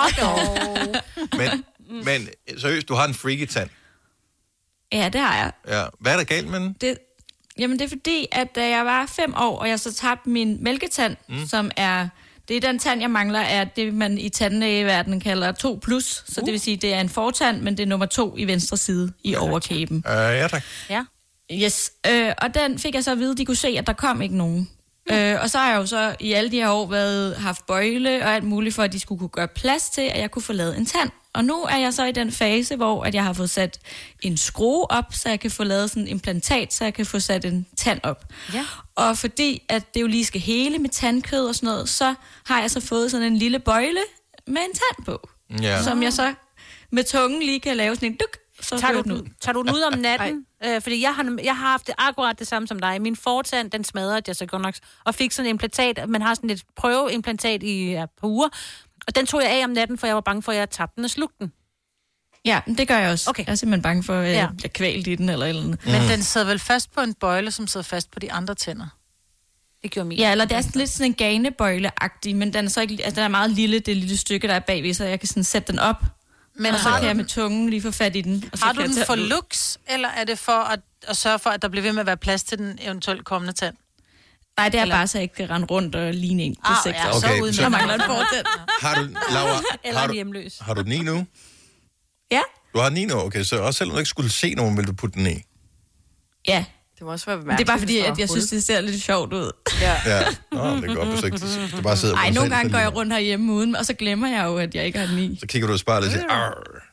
dig. Men seriøst, du har en freaky tand. Ja, det har jeg. Ja. Hvad er der galt med den? Jamen, det er fordi, at da jeg var 5 år, og jeg så tabte min mælketand, som er... Det er den tand, jeg mangler, er det, man i tandlægeverdenen kalder 2+. Så det vil sige, det er en fortand, men det er nummer 2 i venstre side i overkæben. Ja, tak. Ja. Yes. Og den fik jeg så at vide, de kunne se, at der kom ikke nogen. Og så har jeg jo så i alle de her år haft bøjle og alt muligt, for at de skulle kunne gøre plads til, at jeg kunne få lavet en tand. Og nu er jeg så i den fase, hvor at jeg har fået sat en skrue op, så jeg kan få lavet sådan en implantat, så jeg kan få sat en tand op. Ja. Og fordi at det jo lige skal hele med tandkød og sådan noget, så har jeg så fået sådan en lille bøjle med en tand på. Ja. Som jeg så med tungen lige kan lave sådan en duk, så tager du den ud om natten? Fordi jeg har haft det akkurat det samme som dig. Min fortand, den smadrede jeg så godt nok, og fik sådan en implantat. Man har sådan et prøveimplantat i på uger. Og den tog jeg af om natten, for jeg var bange for, at jeg tabte den og slugte den. Ja, det gør jeg også. Okay. Jeg er simpelthen bange for, at jeg bliver kvalt i den eller andet. Men den sidder vel fast på en bøjle, som sidder fast på de andre tænder? Det gjorde min. Ja, eller det er sådan lidt sådan en ganebøjle-agtig, men den er så ikke, altså den er meget lille, det lille stykke, der er bagved, så jeg kan sådan sætte den op. Men og så kan jeg med tungen lige få fat i den. Og så har du den for lux, eller er det for at sørge for, at der bliver ved med at være plads til den eventuelt kommende tand? Nej, det er bare så jeg ikke kan rende rundt og ligne en på 6 år. Okay, så mangler en fortand. Har du, Laura, eller en hjemløs. Har du den i nu? Ja. Du har den i nu, okay. Så også selvom du ikke skulle se nogen, vil du putte den i? Ja. Det må også være det er bare fordi, at jeg synes, det ser lidt sjovt ud. Ja. Nå, det er godt, hvis ikke du bare sidder. Nogle gange går jeg rundt herhjemme uden, og så glemmer jeg jo, at jeg ikke har den i. Så kigger du og sparer lidt og siger,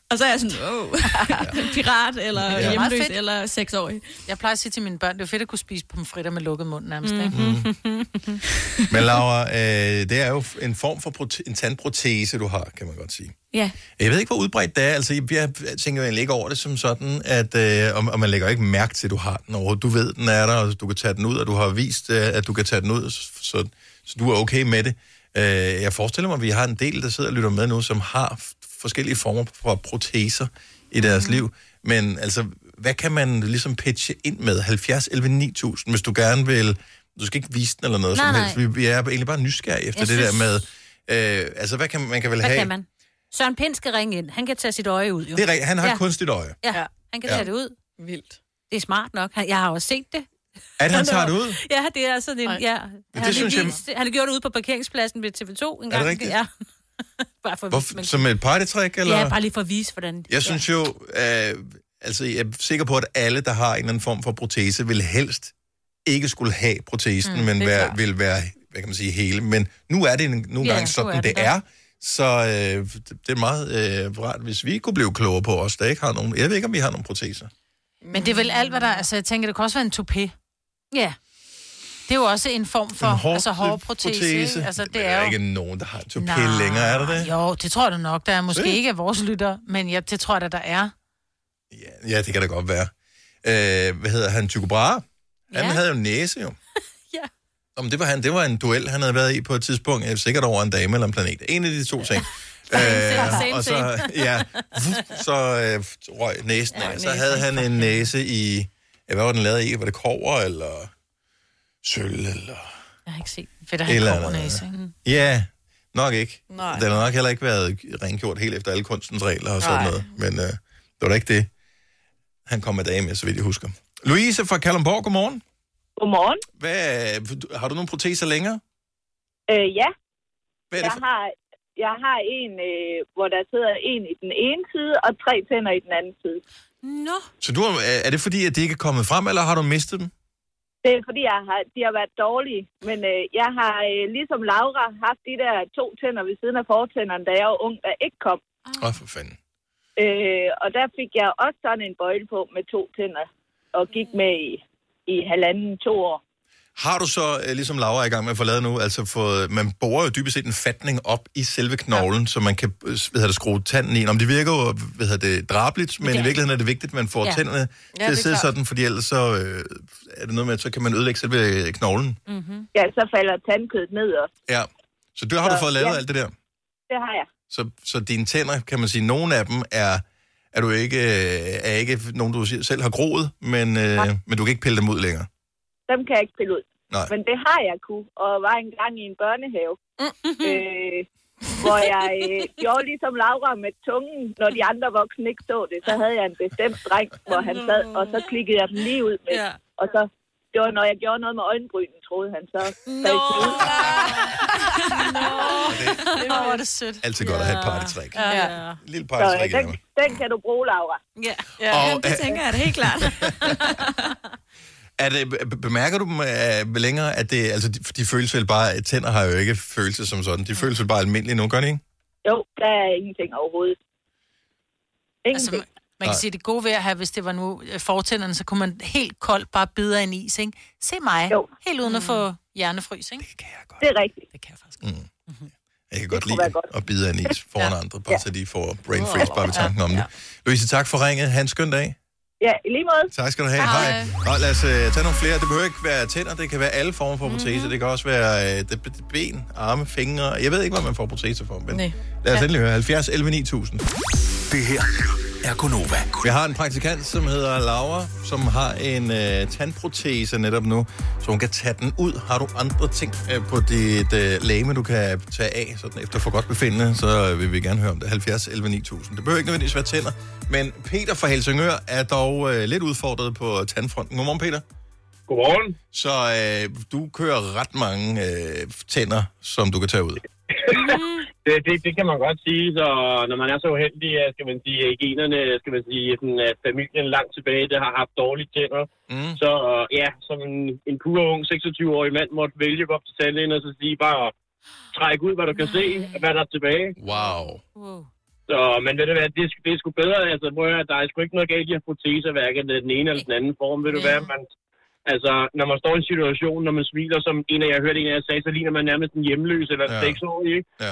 Og så er jeg sådan, pirat, eller hjemløs, eller 6-årig. Jeg plejer at sige til mine børn, det er fedt at kunne spise pomfritter med lukket mund nærmest, ikke? Men Laura, det er jo en form for en tandprotese, du har, kan man godt sige. Ja. Jeg ved ikke, hvor udbredt det er. Altså, jeg tænker jo egentlig ikke over det som sådan, at og man lægger ikke mærke til, at du har den overhovedet. Du ved, den er der, og du kan tage den ud, og du har vist, at du kan tage den ud, så du er okay med det. Jeg forestiller mig, at vi har en del, der sidder og lytter med nu, som har forskellige former for proteser i deres liv. Men altså, hvad kan man ligesom pitche ind med? 70, 11, 9000, hvis du gerne vil... Du skal ikke vise den eller noget som helst. Vi er egentlig bare nysgerrige efter der med... altså, hvad kan man kan vel have... Hvad kan man? Søren Pind skal ringe ind. Han kan tage sit øje ud, jo. Det er rigtigt. Han har kunstigt øje. Ja, han kan tage det ud. Vildt. Det er smart nok. Jeg har også set det. At han tager det ud? Ja, det er sådan en... Ja. Han har gjort det ude på parkeringspladsen ved TV2 en gang. Er det rigtigt? Ja. Bare for, som et partytrick, eller? Ja, bare lige for at vise, hvordan... Jeg synes jo... altså, jeg er sikker på, at alle, der har en eller anden form for protese, vil helst ikke skulle have protesen, men vil være, hvad kan man sige, hele. Men nu er det nogle gange sådan, det er. Så det er meget rart, hvis vi kunne blive klogere på os, der ikke har nogen... Jeg ved ikke, om vi har nogle proteser. Men det er vel alt, hvad der... Altså, jeg tænker, det kan også være en toupé. Ja. Det er jo også en form for hårprotese. Altså, det er jo ikke nogen, der har en toupé længere, er der det? Jo, det tror jeg nok. Der er måske ikke af vores lytter, men det tror jeg, der er. Ja, det kan da godt være. Hvad hedder han? Tycho Brahe? Han havde jo næse, jo. Om det var en duel, han havde været i på et tidspunkt, sikkert over en dame eller en planet. En af de to ting. Og så røg næsen af. Så havde han en næse i... Hvad var den lavet i? Var det kobber, eller sølv, eller... Jeg har ikke set. Fedt at have en kobernæse. Ja, nok ikke. Nej. Den har nok heller ikke været rengjort helt efter alle kunstens regler og sådan noget. Men det var da ikke det, han kom med dage med, så vidt jeg husker. Louise fra Kalundborg, godmorgen. Godmorgen. Har du nogle proteser længere? Ja. Hvad er det jeg har en, hvor der sidder en i den ene side, og 3 tænder i den anden side. Nå. Så er det fordi, at de ikke er kommet frem, eller har du mistet dem? Det er fordi, de har været dårlige. Men jeg har, ligesom Laura, haft de der 2 tænder ved siden af fortænderne, da jeg var ung, der ikke kom. For fanden. Og der fik jeg også sådan en bøjle på med 2 tænder, og gik med i 1,5-2 år. Har du så, ligesom Laura er i gang med at få lavet nu, altså man borer jo dybest set en fatning op i selve knoglen, så man kan skrue tanden i. Om det virker jo, drabeligt, men i virkeligheden er det vigtigt, at man får tænderne til at sidde sådan, fordi ellers så er det noget med, at så kan man ødelægge selve knoglen. Mm-hmm. Ja, så falder tandkødet ned også. Ja, så det har du fået lavet alt det der? Det har jeg. Så dine tænder, kan man sige, nogle af dem er du ikke, nogen, du selv har groet, men du kan ikke pille dem ud længere? Dem kan jeg ikke pille ud. Nej. Men det har jeg og var engang i en børnehave, hvor jeg gjorde ligesom Laura med tungen, når de andre voksne ikke så det. Så havde jeg en bestemt dreng, hvor han sad, og så klikkede jeg dem lige ud med. Ja. Og så, det var, når jeg gjorde noget med øjenbrynen, troede han så. Det var det sødt. Altid godt at have et partytrick. Ja. Lille partytrick. Den kan du bruge, Laura. Ja, det tænker jeg, det helt klart. Bemærker du dem længere, at det, altså de føles vel bare, tænder har jo ikke følelse som sådan, de føles vel bare almindelige nu, gør de ikke? Jo, der er ingenting overhovedet. Ingenting. Altså, man kan sige, det gode ved at have, hvis det var nu fortænderne, så kunne man helt koldt bare bide af en is, ikke? Se mig, helt uden at få hjernefrys, ikke? Det kan jeg godt. Det er rigtigt. Det kan jeg faktisk godt. Jeg kan godt lide at bide af en is foran andre, bare så de får brain freeze bare ved tanken om det. Louise, tak for ringet. Ha' en skøn dag. Ja, i lige måde. Tak skal du have. Hej. Og lad os tage nogle flere. Det behøver ikke være tænder, det kan være alle former for proteser. Det kan også være ben, arme, fingre. Jeg ved ikke, hvad man får proteser for, men lad os endelig høre. 70 11 9000. Det her er Gonova. Vi har en praktikant, som hedder Laura, som har en tandprotese netop nu, så hun kan tage den ud. Har du andre ting på dit legeme, du kan tage af, sådan efter for godt befindende, så vil vi gerne høre om det. 70 11 9000. Det behøver ikke nødvendigvis være tænder, men Peter fra Helsingør er dog lidt udfordret på tandfronten. Godmorgen, Peter. Godmorgen. Så du kører ret mange tænder, som du kan tage ud. Det kan man godt sige, så når man er så uheldig, skal man sige, generne, skal man sige, sådan, at familien langt tilbage, der har haft dårlige tænder. Så som en pur ung 26-årig mand måtte vælge op til tandlægen og så sige, bare træk ud, hvad du kan se, hvad der er tilbage. Wow. Så, men ved du hvad, det er sgu bedre, altså, der er sgu ikke noget galt i at proteser, hverken den ene eller den anden form, ved du hvad, altså, når man står i en situation, når man smiler, som jeg hørte en af jer sagde, så ligner man nærmest en hjemløs eller en 6-årig, ikke? Ja.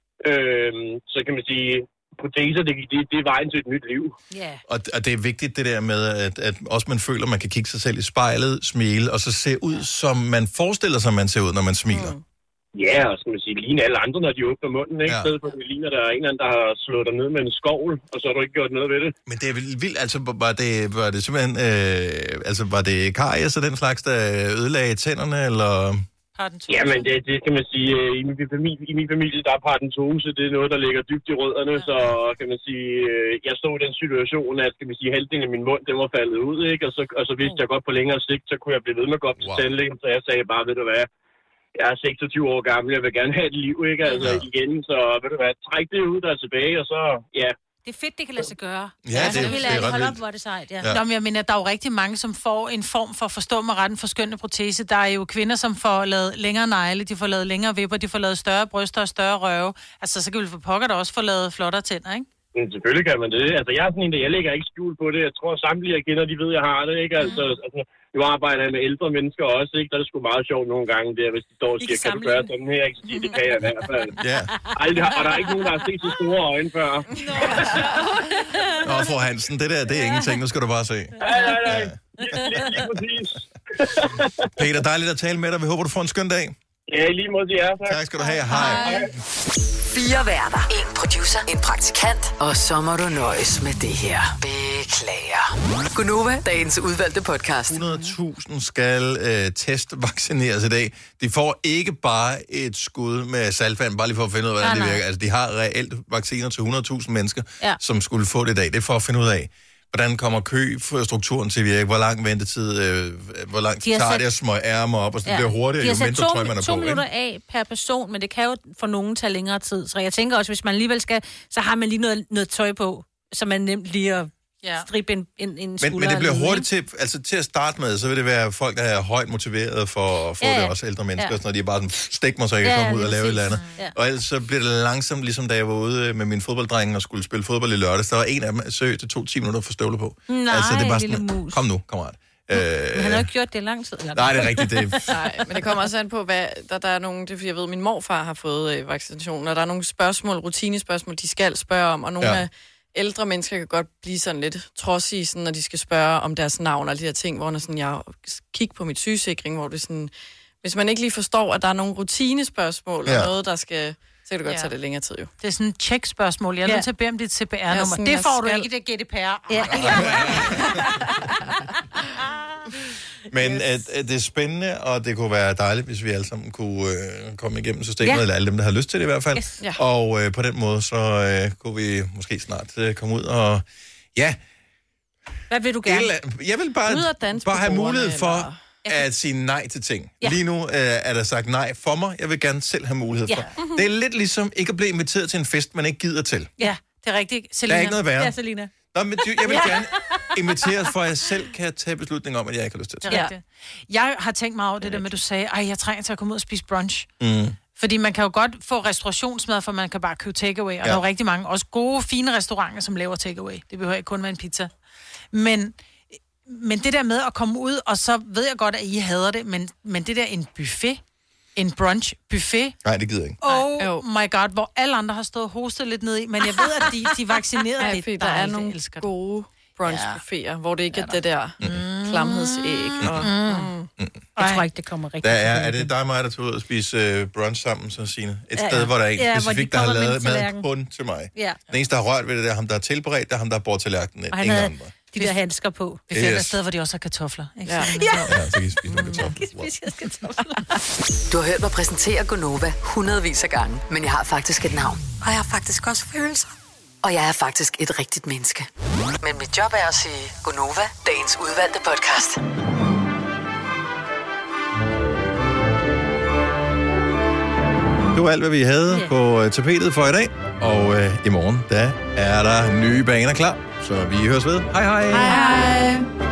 Så kan man sige, proteser, det er vejen til et nyt liv. Yeah. Og det er vigtigt, det der med, at også man føler, at man kan kigge sig selv i spejlet, smile, og så se ud, som man forestiller sig, man ser ud, når man smiler. Ja, og skal man sige, ligne alle andre, når de åbner munden, ikke? I stedet for, at det ligner, der er en eller anden, der har slået dig ned med en skovl, og så har du ikke gjort noget ved det. Men det er vildt, altså var det simpelthen, var det karies og den slags, der ødelagde tænderne, eller... Ja, men det kan man sige, i min familie, der er paradentose, det er noget, der ligger dybt i rødderne, så kan man sige, jeg stod i den situation, at kan man sige, halvdelen af min mund, den var faldet ud, ikke? Og så vidste jeg godt på længere sigt, så kunne jeg blive ved med at gå op til tandlægen, så jeg sagde bare, ved du hvad, jeg er 26 år gammel, jeg vil gerne have et liv, ikke? Altså igen, så ved du hvad, træk det ud, der er tilbage, og så, ja. Det er fedt, det kan lade sig gøre. Ja, det er ret vildt. Op, hvor det sejt, ja. Nå, men jeg mener, der er jo rigtig mange, som får en form for, forstå mig ret, en forskønnende protese. Der er jo kvinder, som får lavet længere negle, de får lavet længere vipper, de får lavet større bryster og større røve. Altså, så kan vi for pokker der også få lavet flottere tænder, ikke? Men selvfølgelig kan man det. Altså, jeg er sådan en, der jeg lægger ikke skjul på det. Jeg tror, samtlige jeg kender, de ved, jeg har det, ikke? Altså, nu arbejder jeg med ældre mennesker også, ikke? Der er det sgu meget sjovt nogle gange, der, hvis de står og siger, kan du gøre sådan her? Ikke? Så siger, det kan jeg i hvert fald. Ja. Og der er ikke nogen, der har set så store øjne før. Nå, fru Hansen, det er ingenting. Nu skal du bare se. Nej. Lige præcis. Peter, dejligt at tale med dig. Vi håber, du får en skøn dag. Ja, lige mod jer. Tak skal du have. Hej. 4 værter. 1 producer. 1 praktikant. Og så må du nøjes med det her. Beklager. Gunova, dagens udvalgte podcast. 100.000 skal testvaccineres i dag. De får ikke bare et skud med saltvand, bare lige for at finde ud af, hvordan det virker. Altså, de har reelt vacciner til 100.000 mennesker, som skulle få det i dag. Det er for at finde ud af, hvordan kommer køstrukturen til at virke, hvor lang ventetid, hvor lang tid tager det at smøge ærmer op, og så det bliver hurtigere, jo mindre trøj man er på. 2 minutter af per person, men det kan jo for nogen tage længere tid. Så jeg tænker også, hvis man alligevel skal, så har man lige noget tøj på, så man nemt lige at stribe en skulder. Men det bliver hurtigt til at starte med, så vil det være folk, der er højt motiveret for at få det, også ældre mennesker, når de er bare sådan, stik mig, så jeg kan komme ud og lave et eller andet. Ja. Og ellers så bliver det langsomt, ligesom da jeg var ude med mine fodbolddrenge og skulle spille fodbold i lørdags. Der var en af dem, søg til 10 minutter for støvler på. Nej, altså, det er bare lille sådan, mus. kom nu, kammerat. Han har jo ikke gjort det i lang tid. Eller? Nej, det er rigtigt. Nej, men det kommer også an på, hvad der er nogle... Det er fordi, jeg ved, at min morfar har fået vaccinationen, og der er nogle spørgsmål, rutinespørgsmål, de skal spørge om, og nogle af ældre mennesker kan godt blive sådan lidt trodsige, sådan, når de skal spørge om deres navn og de her ting, hvor sådan, jeg kigger på mit sygesikring, hvor det sådan... Hvis man ikke lige forstår, at der er nogle rutinespørgsmål og noget, der skal... Så kan det godt tage det længere tid, jo. Det er sådan et tjekspørgsmål. Jeg er nødt til at bede om dit CPR-nummer. Det får du ikke, det GDPR. Ja. Men det er spændende, og det kunne være dejligt, hvis vi alle sammen kunne komme igennem systemet, eller alle dem, der har lyst til det i hvert fald. Yes. Ja. Og på den måde, så kunne vi måske snart komme ud og... Ja. Hvad vil du gerne? Jeg vil bare have mulighed for... at sige nej til ting. Ja. Lige nu er der sagt nej for mig. Jeg vil gerne selv have mulighed for. Mm-hmm. Det er lidt ligesom ikke at blive inviteret til en fest, man ikke gider til. Ja, det er rigtigt. Selina. Der er ikke noget værre. Ja, Selina. Nå, men jeg vil gerne inviteres, for at jeg selv kan tage beslutning om, at jeg ikke har lyst til det. Det er rigtigt. Jeg har tænkt mig over det der med, at du sagde, jeg trænger til at komme ud og spise brunch. Mm. Fordi man kan jo godt få restaurationsmad, for man kan bare købe takeaway. Og der er jo rigtig mange, også gode, fine restauranter, som laver takeaway. Det behøver ikke kun være en pizza. Men det der med at komme ud, og så ved jeg godt, at I hader det, men det der en buffet, en brunch buffet. Nej, det gider jeg ikke. Oh my god, hvor alle andre har stået og hostet lidt ned i, men jeg ved, at de er vaccineret. Det der er nogle gode brunchbuffeter, hvor det ikke er det der klamhedsæg. Jeg tror ikke, det kommer rigtigt. Er det dig og mig, der tog ud og spise brunch sammen, så Signe? Et sted, hvor der er en specifikt, der har lavet mad kun til mig. Ja. Den eneste, der har rørt ved det, er ham, der har tilberedt, det er ham, der har bort tallerkenen. Ingen andre. De der handsker på. Vi finder et sted, hvor de også har kartofler. Ikke? Ja, så kan I spise nogle kartofler. Du har hørt mig præsentere Gunova hundredvis af gange, men jeg har faktisk et navn. Og jeg har faktisk også følelser. Og jeg er faktisk et rigtigt menneske. Men mit job er at sige Gunova, dagens udvalgte podcast. Det var alt, hvad vi havde på tapetet for i dag. Og i morgen, der er der nye baner klar. Så vi høres ved. Hej hej. Hej hej.